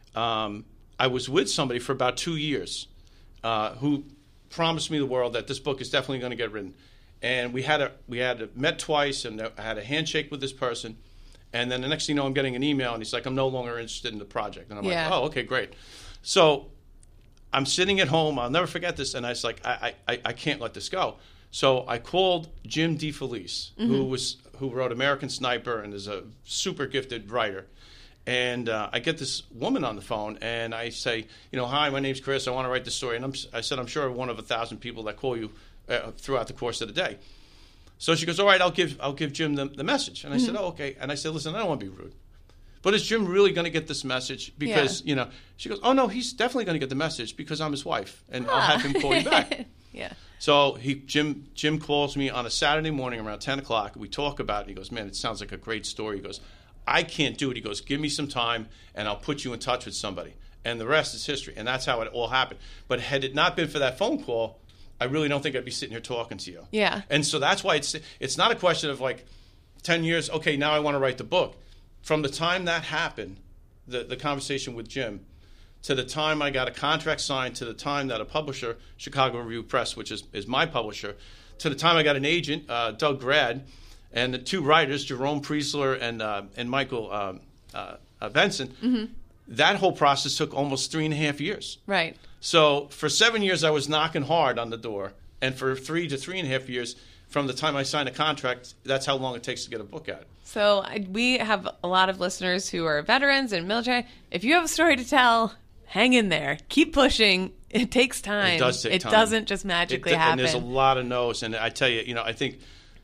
I was with somebody for about 2 years who promised me the world that this book is definitely going to get written. And we had met twice, and I had a handshake with this person. And then the next thing you know, I'm getting an email, and he's like, I'm no longer interested in the project. And I'm like, oh, okay, great. So I'm sitting at home. I'll never forget this. And I was like, I can't let this go. So I called Jim DeFelice, who wrote American Sniper and is a super gifted writer. And I get this woman on the phone, and I say, hi, my name's Chris. I want to write this story. And I said, I'm sure one of 1,000 people that call you throughout the course of the day. So she goes, all right, I'll give Jim the message. And I said, oh, okay. And I said, listen, I don't want to be rude, but is Jim really going to get this message? Because, she goes, oh, no, he's definitely going to get the message because I'm his wife, and I'll have him call you back. So Jim calls me on a Saturday morning around 10 o'clock. We talk about it. He goes, man, it sounds like a great story. He goes, I can't do it. He goes, give me some time, and I'll put you in touch with somebody. And the rest is history. And that's how it all happened. But had it not been for that phone call, I really don't think I'd be sitting here talking to you. Yeah. And so that's why it's not a question of like 10 years, okay, now I want to write the book. From the time that happened, the conversation with Jim, to the time I got a contract signed, to the time that a publisher, Chicago Review Press, which is my publisher, to the time I got an agent, Doug Grad, and the 2 writers, Jerome Priesler and Michael Benson, that whole process took almost 3.5 years. Right. So for 7 years, I was knocking hard on the door. And for 3 to 3.5 years, from the time I signed a contract, that's how long it takes to get a book out. So we have a lot of listeners who are veterans and military. If you have a story to tell, hang in there. Keep pushing. It takes time. It does take time. It doesn't just magically happen. And there's a lot of no's. And I tell you, I think,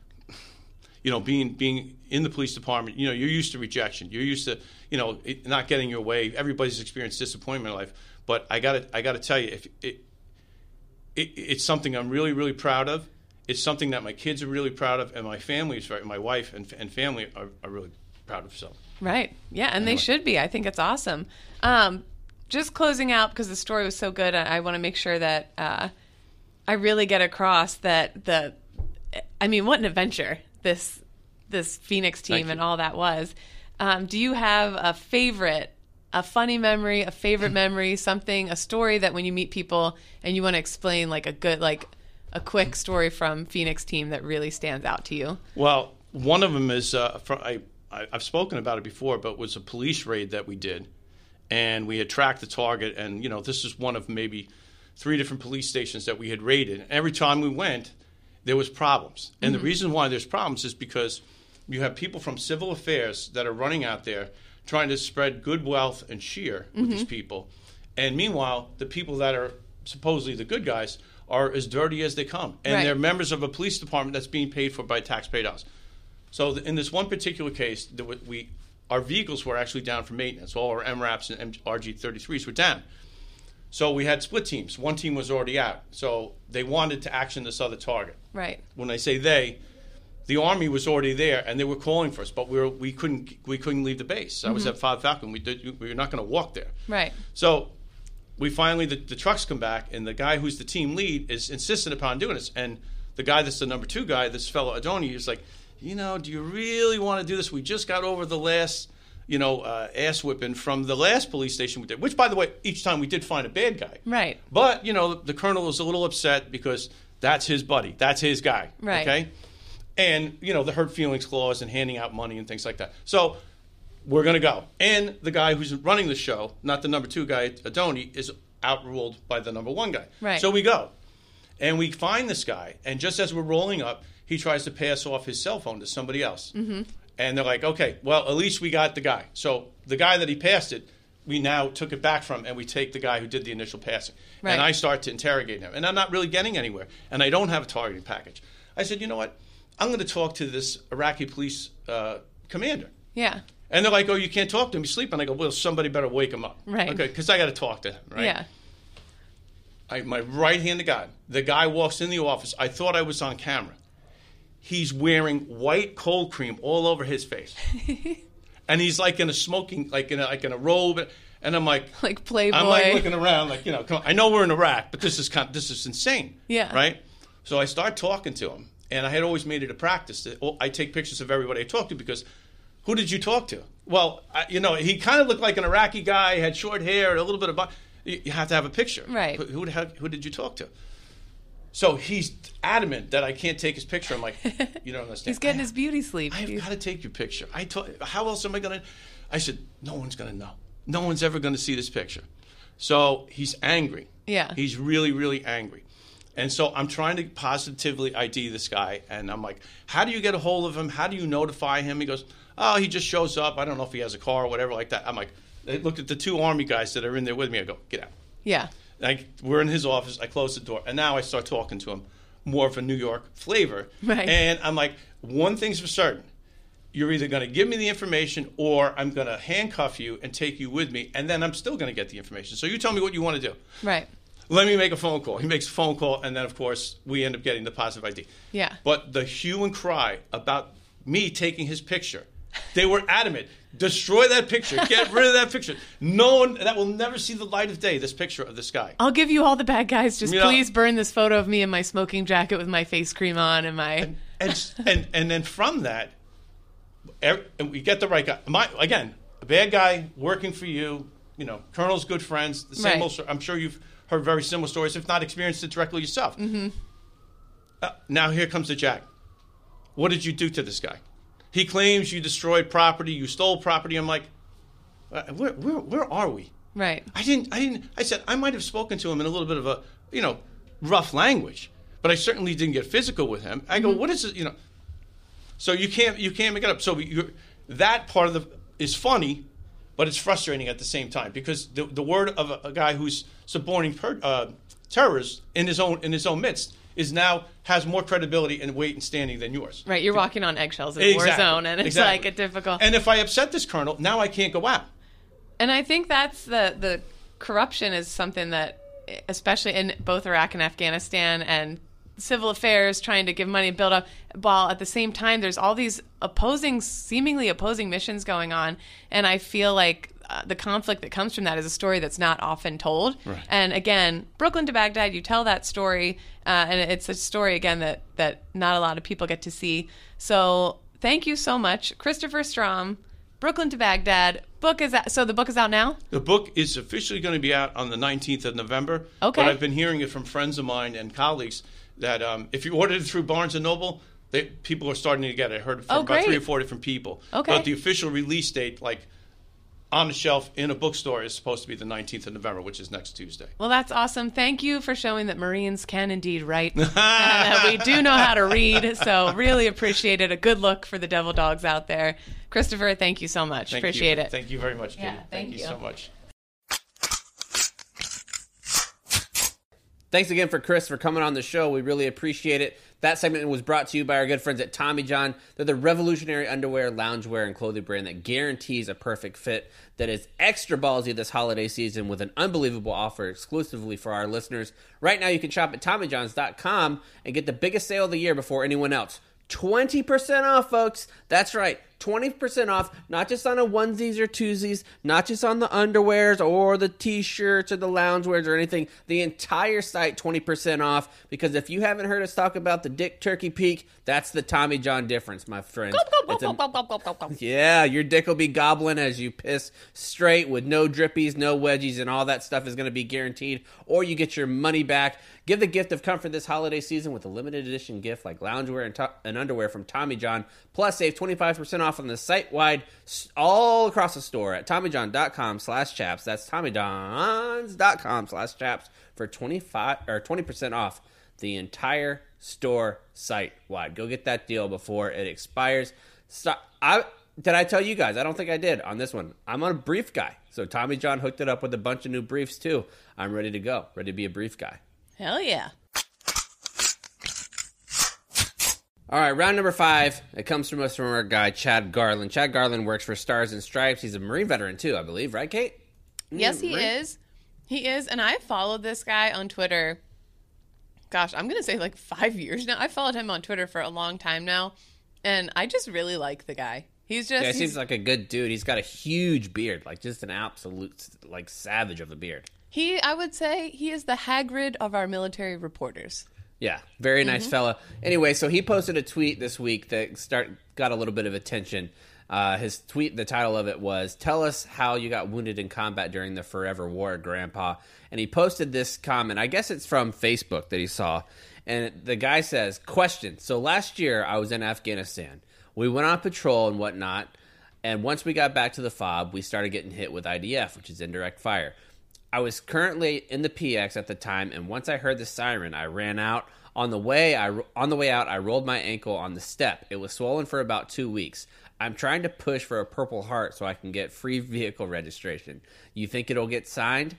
being in the police department, you're used to rejection. You're used to, not getting your way. Everybody's experienced disappointment in life. But I got to tell you, it's something I'm really, really proud of. It's something that my kids are really proud of, and my family, my wife and family are really proud of. So right, yeah, and they should be. I think it's awesome. just closing out, because the story was so good, I want to make sure that I really get across that what an adventure this Phoenix team and all that was. Do you have a favorite, a funny memory, a favorite memory, a story that when you meet people and you want to explain like a quick story from Phoenix team that really stands out to you? Well, one of them is I've spoken about it before, but it was a police raid that we did, and we had tracked the target, and this is one of maybe 3 different police stations that we had raided. And every time we went, there was problems, and the reason why there's problems is because you have people from civil affairs that are running out there trying to spread good wealth and cheer with these people, and meanwhile, the people that are supposedly the good guys are as dirty as they come, and they're members of a police department that's being paid for by taxpayer dollars. So in this one particular case, our vehicles were actually down for maintenance. All our MRAPs and RG33s were down. So we had split teams. One team was already out. So they wanted to action this other target. Right. When I say they, the Army was already there, and they were calling for us, but we couldn't leave the base. I was at 5 Falcon. We were not going to walk there. Right. So we finally, the trucks come back, and the guy who's the team lead is insistent upon doing this. And the guy that's the number 2 guy, this fellow Adoni, is like, do you really want to do this? We just got over the last, ass whipping from the last police station we did, which, by the way, each time we did find a bad guy. Right. But, the colonel was a little upset because that's his buddy. That's his guy. Right. Okay? And, the hurt feelings clause and handing out money and things like that. So we're going to go. And the guy who's running the show, not the number 2 guy, Adoni, is outruled by the number 1 guy. Right. So we go. And we find this guy. And just as we're rolling up, he tries to pass off his cell phone to somebody else. Mm-hmm. And they're like, okay, well, at least we got the guy. So the guy that he passed it, we now took it back from, and we take the guy who did the initial passing. Right. And I start to interrogate him. And I'm not really getting anywhere. And I don't have a targeting package. I said, you know what? I'm going to talk to this Iraqi police commander. Yeah. And they're like, oh, you can't talk to him. He's sleeping. I go, well, somebody better wake him up. Right. Okay, because I got to talk to him, right? Yeah. My right hand to God. The guy walks in the office. I thought I was on camera. He's wearing white cold cream all over his face. And he's like in a smoking, like in a robe. And I'm like Playboy. I'm like looking around like, come on. I know we're in Iraq, but this is insane. Yeah. Right? So I start talking to him. And I had always made it a practice that I take pictures of everybody I talk to because who did you talk to? Well, he kind of looked like an Iraqi guy, had short hair, a little bit of you have to have a picture. Right. Who did you talk to? So he's adamant that I can't take his picture. I'm like, you don't understand. He's getting his beauty sleep. I've got to take your picture. How else am I going to? I said, no one's going to know. No one's ever going to see this picture. So he's angry. Yeah. He's really, really angry. And so I'm trying to positively ID this guy. And I'm like, how do you get a hold of him? How do you notify him? He goes, oh, he just shows up. I don't know if he has a car or whatever like that. I'm like, I looked at the 2 Army guys that are in there with me. I go, get out. Yeah. We're in his office. I close the door. And now I start talking to him more of a New York flavor. Right. And I'm like, one thing's for certain. You're either going to give me the information or I'm going to handcuff you and take you with me. And then I'm still going to get the information. So you tell me what you want to do. Right. Let me make a phone call. He makes a phone call. And then, of course, we end up getting the positive ID. Yeah. But the hue and cry about me taking his picture, they were adamant. Destroy that picture. Get rid of that picture. No one that will never see the light of day. This picture of this guy. I'll give you all the bad guys. Just please burn this photo of me in my smoking jacket with my face cream on and my. And then from that, and we get the right guy. Again, a bad guy working for you. Colonel's good friends. The same. Right. I'm sure you've heard very similar stories, if not experienced it directly yourself. Mm-hmm. Now here comes the Jack. What did you do to this guy? He claims you destroyed property, you stole property. I'm like, where are we? Right. I didn't. I said I might have spoken to him in a little bit of a, rough language, but I certainly didn't get physical with him. I go, what is it? So you can't make it up. So that part of is funny, but it's frustrating at the same time because the word of a guy who's suborning terrorists in his own midst is now has more credibility and weight and standing than yours. Right, you're walking on eggshells in a war zone, and it's like a difficult. And if I upset this colonel, now I can't go out. And I think that's the corruption is something that, especially in both Iraq and Afghanistan, and civil affairs trying to give money and build up, while at the same time there's all these seemingly opposing missions going on, and I feel like the conflict that comes from that is a story that's not often told. Right. And again, Brooklyn to Baghdad, you tell that story, and it's a story, again, that not a lot of people get to see. So thank you so much. Christopher Strom, Brooklyn to Baghdad. So the book is out now? The book is officially going to be out on the 19th of November. Okay. But I've been hearing it from friends of mine and colleagues that if you ordered it through Barnes & Noble, people are starting to get it. I heard from about 3 or 4 different people. Okay. But the official release date, like on the shelf in a bookstore, is supposed to be the 19th of November, which is next Tuesday. Well, that's awesome. Thank you for showing that Marines can indeed write. And we do know how to read, so really appreciate it. A good look for the Devil Dogs out there. Christopher, thank you so much. Appreciate it. Thank you very much, Katie. Yeah, thank you you. so much. Thanks again for Chris for coming on the show. We really appreciate it. That segment was brought to you by our good friends at Tommy John. They're the revolutionary underwear, loungewear, and clothing brand that guarantees a perfect fit that is extra ballsy this holiday season with an unbelievable offer exclusively for our listeners. Right now you can shop at TommyJohns.com and get the biggest sale of the year before anyone else. 20% off, folks. That's right. 20% off, not just on a onesies or twosies, not just on the underwears or the t-shirts or the loungewears or anything. The entire site, 20% off, because if you haven't heard us talk about the Dick Turkey Peak, that's the Tommy John difference, my friend. Yeah, your dick will be gobbling as you piss straight with no drippies, no wedgies, and all that stuff is going to be guaranteed, or you get your money back. Give the gift of comfort this holiday season with a limited edition gift like loungewear and underwear from Tommy John. Plus, save 25% off on the site-wide all across the store at TommyJohn.com/chaps. That's TommyJohns.com/chaps for 20% off the entire store site-wide. Go get that deal before it expires. Did I tell you guys? I don't think I did on this one. I'm a brief guy. So Tommy John hooked it up with a bunch of new briefs, too. I'm ready to go. Ready to be a brief guy. Hell yeah. All right, round number 5. It comes from us from our guy, Chad Garland. Chad Garland works for Stars and Stripes. He's a Marine veteran, too, I believe. Right, Kate? Yes, he is. He is. And I followed this guy on Twitter. Gosh, I'm going to say like 5 years now. I followed him on Twitter for a long time now. And I just really like the guy. He seems like a good dude. He's got a huge beard, like just an absolute like savage of a beard. I would say he is the Hagrid of our military reporters. Yeah, very nice fella. Anyway, so he posted a tweet this week that got a little bit of attention. His tweet, the title of it was, "Tell us how you got wounded in combat during the Forever War, Grandpa." And he posted this comment. I guess it's from Facebook that he saw. And the guy says, "Question. So last year I was in Afghanistan. We went on patrol and whatnot. And once we got back to the FOB, we started getting hit with IDF, which is indirect fire. I was currently in the PX at the time, and once I heard the siren, I ran out. On the way out, I rolled my ankle on the step. It was swollen for about 2 weeks. I'm trying to push for a Purple Heart so I can get free vehicle registration. You think it'll get signed?"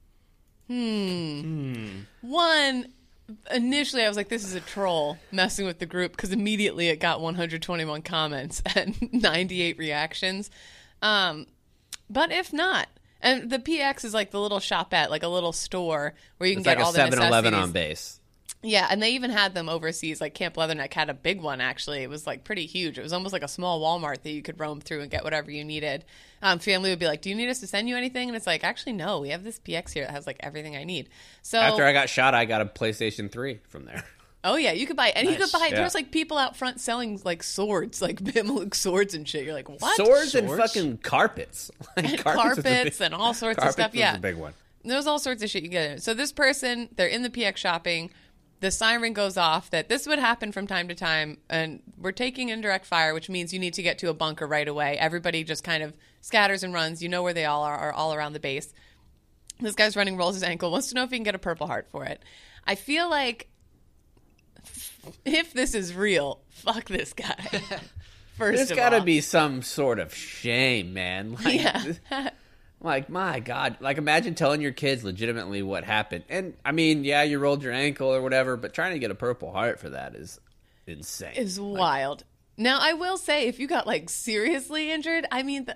One, initially I was like, this is a troll messing with the group, because immediately it got 121 comments and 98 reactions. But if not, and the PX is like the little shopette, like a little store where you can get all the necessities. It's like a 7-Eleven on base. Yeah, and they even had them overseas. Like Camp Leatherneck had a big one, actually. It was like pretty huge. It was almost like a small Walmart that you could roam through and get whatever you needed. Family would be like, "Do you need us to send you anything?" And it's like, actually, no. We have this PX here that has like everything I need. So after I got shot, I got a PlayStation 3 from there. Oh, yeah, you could buy, and Nice. you could buy, Yeah. there's like people out front selling like swords, like Bimalik swords and shit. You're like, what? Swords and fucking carpets. Like, And carpets is a carpets big- and all sorts of carpets stuff. is Yeah. a big one. There's all sorts of shit you get in. So this person, they're in the PX shopping. The siren goes off that this would happen from time to time, and we're taking indirect fire, which means you need to get to a bunker right away. Everybody just kind of scatters and runs. You know where they all are all around the base. This guy's running, rolls his ankle, wants to know if he can get a Purple Heart for it. I feel like if this is real, fuck this guy. First There's of got to all. be some sort of shame, man. Like, Yeah. like, my God. Like, imagine telling your kids legitimately what happened. And, I mean, yeah, you rolled your ankle or whatever, but trying to get a Purple Heart for that is insane. Is wild. Now, I will say, if you got like seriously injured, I mean,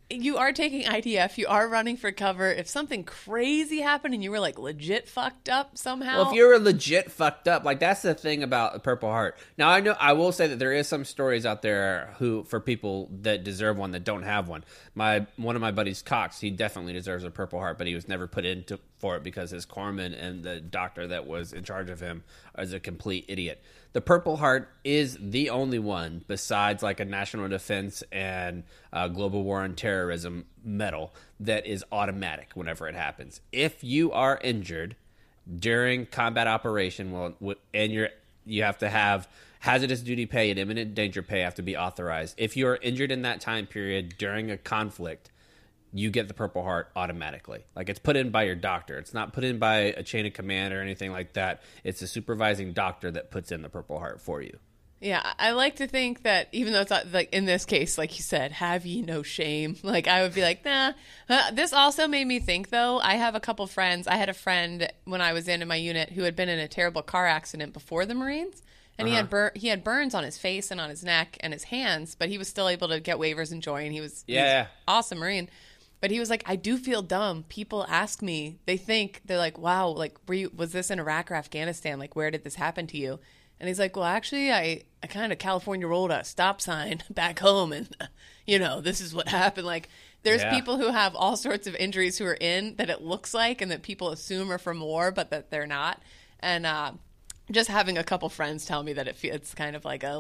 you are taking IDF, you are running for cover. If something crazy happened and you were like legit fucked up somehow. Well, if you're legit fucked up, like that's the thing about Purple Heart. Now I will say that there is some stories out there for people that deserve one that don't have one. One of my buddies, Cox, he definitely deserves a Purple Heart, but he was never put into for it because his corpsman and the doctor that was in charge of him is a complete idiot. The Purple Heart is the only one besides like a national defense and global war on terrorism medal that is automatic whenever it happens. If you are injured during combat operation, and you have to have hazardous duty pay and imminent danger pay have to be authorized. If you are injured in that time period during a conflict, you get the Purple Heart automatically. Like, it's put in by your doctor. It's not put in by a chain of command or anything like that. It's the supervising doctor that puts in the Purple Heart for you. Yeah, I like to think that even though it's not, like in this case, like you said, have ye no shame? Like, I would be like, nah. This also made me think, though. I have a couple friends. I had a friend when I was in my unit who had been in a terrible car accident before the Marines. And he had burns on his face and on his neck and his hands, but he was still able to get waivers and join. He was awesome Marine. But he was like, I do feel dumb. People ask me, they're like, wow, like, was this in Iraq or Afghanistan? Like, where did this happen to you? And he's like, well, actually, I kind of California rolled a stop sign back home. And, this is what happened. Like, there's people who have all sorts of injuries who are in that it looks like and that people assume are from war, but that they're not. And just having a couple friends tell me that it's kind of like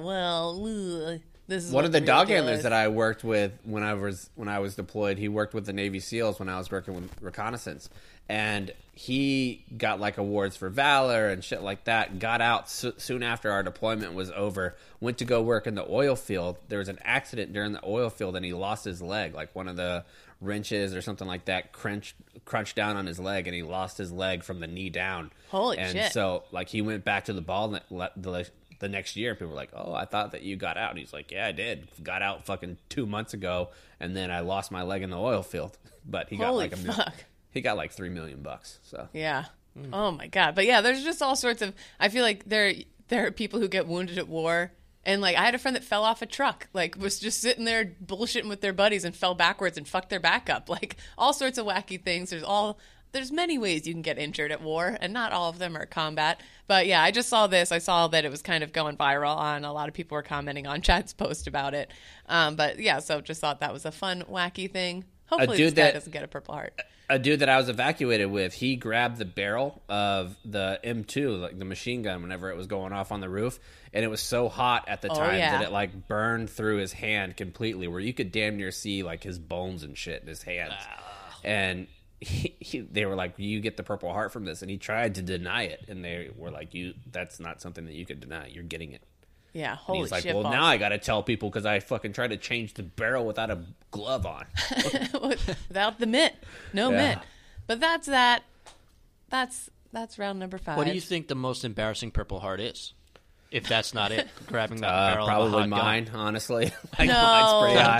this is one of the dog handlers is. that I worked with when I was deployed. He worked with the Navy SEALs when I was working with reconnaissance, and he got like awards for valor and shit like that. Got out soon after our deployment was over. Went to go work in the oil field. There was an accident during the oil field, and he lost his leg. Like one of the wrenches or something like that crunched down on his leg, and he lost his leg from the knee down. Holy shit! And so like he went back to the ball the next year. People were like, oh, I thought that you got out. And he's like, yeah, I did. Got out fucking 2 months ago, and then I lost my leg in the oil field. But he got like he got like $3 million. So yeah. Oh my god. But yeah, there's just all sorts of. I feel like there are people who get wounded at war. And, like, I had a friend that fell off a truck, like, was just sitting there bullshitting with their buddies and fell backwards and fucked their back up. Like, all sorts of wacky things. There's many ways you can get injured at war, and not all of them are combat. But, yeah, I just saw this. I saw that it was kind of going viral on. A lot of people were commenting on Chad's post about it. But, yeah, so just thought that was a fun, wacky thing. Hopefully this guy doesn't get a Purple Heart. A dude that I was evacuated with, he grabbed the barrel of the M2, like the machine gun, whenever it was going off on the roof, and it was so hot at the time that it like burned through his hand completely, where you could damn near see like his bones and shit in his hands. And they were like, "You get the Purple Heart from this," and he tried to deny it, and they were like, "That's not something that you could deny. You're getting it." Yeah, holy shit. And he's like, well, now I got to tell people because I fucking tried to change the barrel without a glove on. Without the mitt. No mitt. But that's that. That's round number 5. What do you think the most embarrassing Purple Heart is? If that's not it, grabbing that barrel probably of a hot mine, gun. honestly. Like, don't say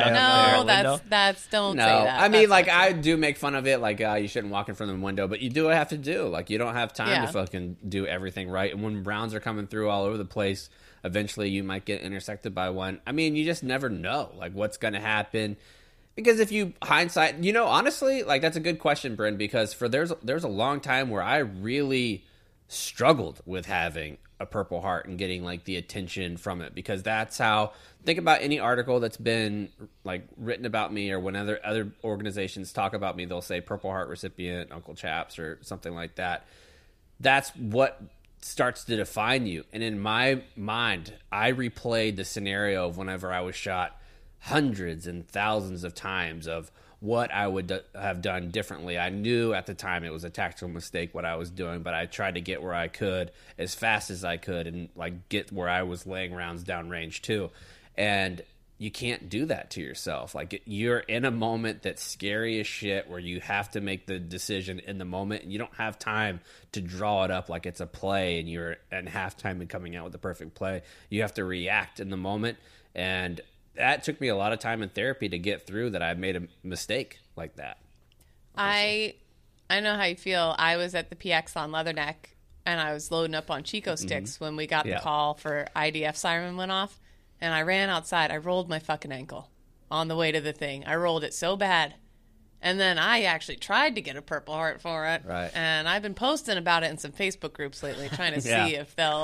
that. I mean, like, I do make fun of it, like, you shouldn't walk in front of the window, but you do have to do. Like, you don't have time to fucking do everything right. And when rounds are coming through all over the place, eventually you might get intersected by one. I mean, you just never know, like, what's going to happen. Because if you hindsight, honestly, like, that's a good question, Bryn, because there's a long time where I really struggled with having a Purple Heart and getting like the attention from it, because that's how, think about any article that's been like written about me, or when other organizations talk about me, they'll say Purple Heart recipient, Uncle Chaps, or something like that. That's what starts to define you. And in my mind, I replayed the scenario of whenever I was shot hundreds and thousands of times of what I would have done differently. I knew at the time it was a tactical mistake what I was doing, but I tried to get where I could as fast as I could and like get where I was laying rounds downrange too. And you can't do that to yourself. Like, you're in a moment that's scary as shit, where you have to make the decision in the moment, and you don't have time to draw it up like it's a play and you're at halftime and coming out with the perfect play. You have to react in the moment, and that took me a lot of time in therapy to get through that I made a mistake like that. I know how you feel. I was at the PX on Leatherneck, and I was loading up on Chico sticks when we got the call for IDF siren went off, and I ran outside. I rolled my fucking ankle. on the way to the thing. I rolled it so bad. And then I actually tried to get a Purple Heart for it. Right. And I've been posting about it in some Facebook groups lately, trying to see if they'll...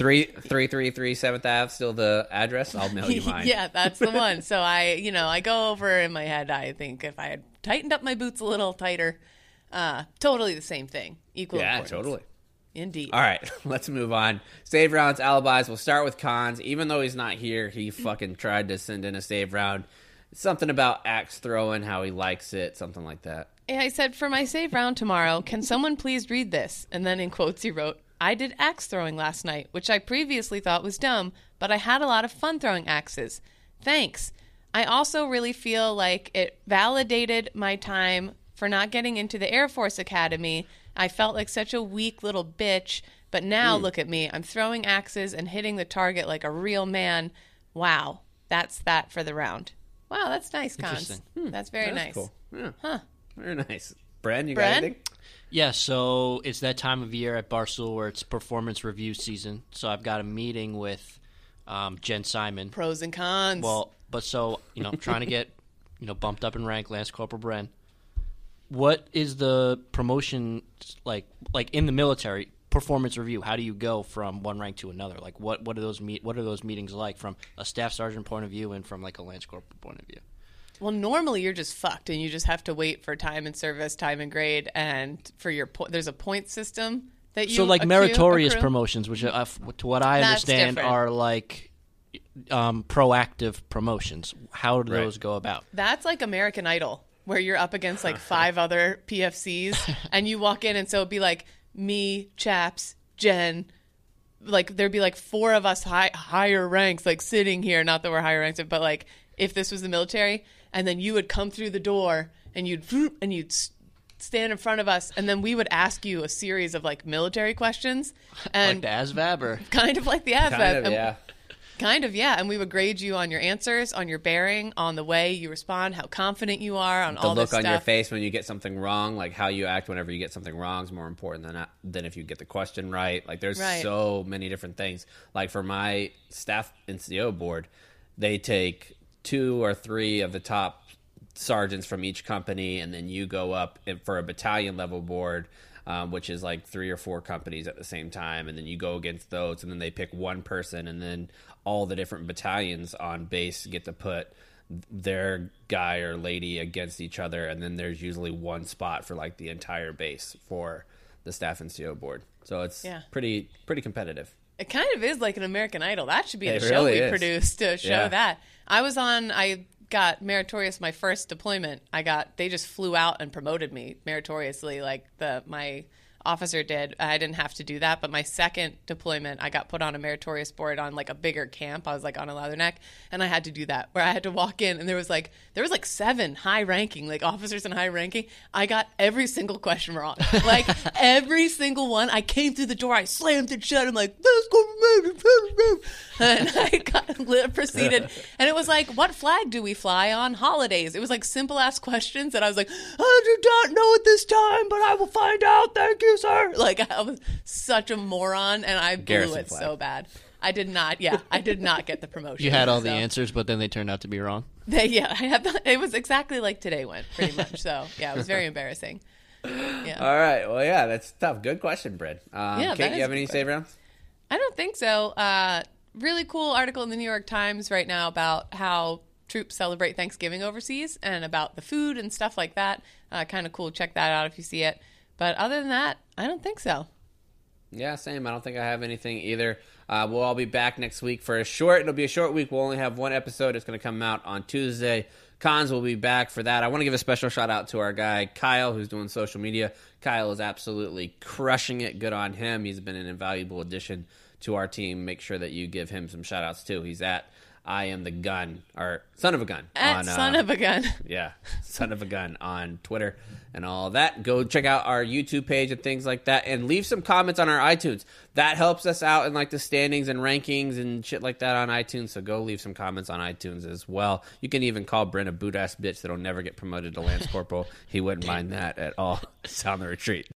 333 7th Ave, still the address? I'll mail you mine. Yeah, that's the one. So I go over in my head, I think if I had tightened up my boots a little tighter, totally the same thing. Equal importance. Totally. Indeed. All right, let's move on. Save rounds, alibis. We'll start with Cons. Even though he's not here, he fucking tried to send in a save round. Something about axe throwing, how he likes it, something like that. Yeah, I said, for my save round tomorrow, can someone please read this? And then in quotes he wrote, I did axe throwing last night, which I previously thought was dumb, but I had a lot of fun throwing axes. Thanks. I also really feel like it validated my time for not getting into the Air Force Academy. I felt like such a weak little bitch, but now look at me. I'm throwing axes and hitting the target like a real man. Wow. That's that for the round. Wow, that's nice, Cons. That's very nice. Cool. Yeah. Huh. Very nice. Bren, you got Bren? anything? Yeah, so it's that time of year at Barstool where it's performance review season. So I've got a meeting with Jen Simon. Pros and cons. Well, but so, trying to get, bumped up in rank, Lance Corporal Bren. What is the promotion like in the military? Performance review. How do you go from one rank to another? Like, what are those meetings like from a staff sergeant point of view and from like a Lance Corporal point of view? Well, normally you're just fucked, and you just have to wait for time and service, time and grade, and for your there's a point system that you so like meritorious accrue. Promotions, which to what I That's understand different. are like proactive promotions. How do those go about? That's like American Idol, where you're up against like 5 other PFCs, and you walk in, and so it'd be like me, Chaps, Jen, like there'd be like 4 of us higher ranks, like sitting here. Not that we're higher ranks, but like if this was the military, and then you would come through the door, and you'd stand in front of us, and then we would ask you a series of like military questions, and Like the ASVAB, or kind of like the ASVAB. Yeah. Kind of, yeah. And we would grade you on your answers, on your bearing, on the way you respond, how confident you are, on The all look this on stuff. your face when you get something wrong, like how you act whenever you get something wrong is more important than if you get the question right. Like there's Right. so many different things. Like for my staff NCO board, they take 2 or 3 of the top sergeants from each company, and then you go up for a battalion level board, which is like 3 or 4 companies at the same time, and then you go against those, and then they pick one person, and then all the different battalions on base get to put their guy or lady against each other, and then there's usually one spot for like the entire base for the staff NCO board. So it's pretty competitive. It kind of is like an American Idol. That should be a It show really we is. produced to show Yeah. that. I got meritorious my first deployment. They just flew out and promoted me meritoriously, like my officer did. I didn't have to do that, but my second deployment, I got put on a meritorious board on like a bigger camp. I was like on a Leatherneck, and I had to do that, where I had to walk in, and there was like 7 high ranking, like officers and high ranking. I got every single question wrong, like every single one. I came through the door, I slammed it shut. I'm like, let's go, and I proceeded, and it was like, what flag do we fly on holidays? It was like simple ass questions that I was like, I do not know at this time, but I will find out. Thank you, sir. Like I was such a moron, and I blew Garrison it flag. so bad. I did not get the promotion. you had all the So- answers, but then they turned out to be wrong. it was exactly like today went, pretty much. So yeah, it was very embarrassing. Yeah. All right. Well, yeah, that's tough. Good question, Brad. that Kate, is you have a any good save rounds? I don't think so. Really cool article in the New York Times right now about how troops celebrate Thanksgiving overseas and about the food and stuff like that. Kind of cool. Check that out if you see it. But other than that, I don't think so. Yeah, same. I don't think I have anything either. We'll all be back next week for it'll be a short week. We'll only have one episode. It's going to come out on Tuesday. Cons will be back for that. I want to give a special shout out to our guy, Kyle, who's doing social media. Kyle is absolutely crushing it. Good on him. He's been an invaluable addition to our team. Make sure that you give him some shout outs too. He's at I Am the Gun, or Son of a Gun. Son of a Gun. Yeah, Son of a Gun on Twitter and all that. Go check out our YouTube page and things like that, and leave some comments on our iTunes. That helps us out in like the standings and rankings and shit like that on iTunes. So go leave some comments on iTunes as well. You can even call Brent a boot ass bitch that'll never get promoted to Lance Corporal. He wouldn't mind that at all. Sound the retreat.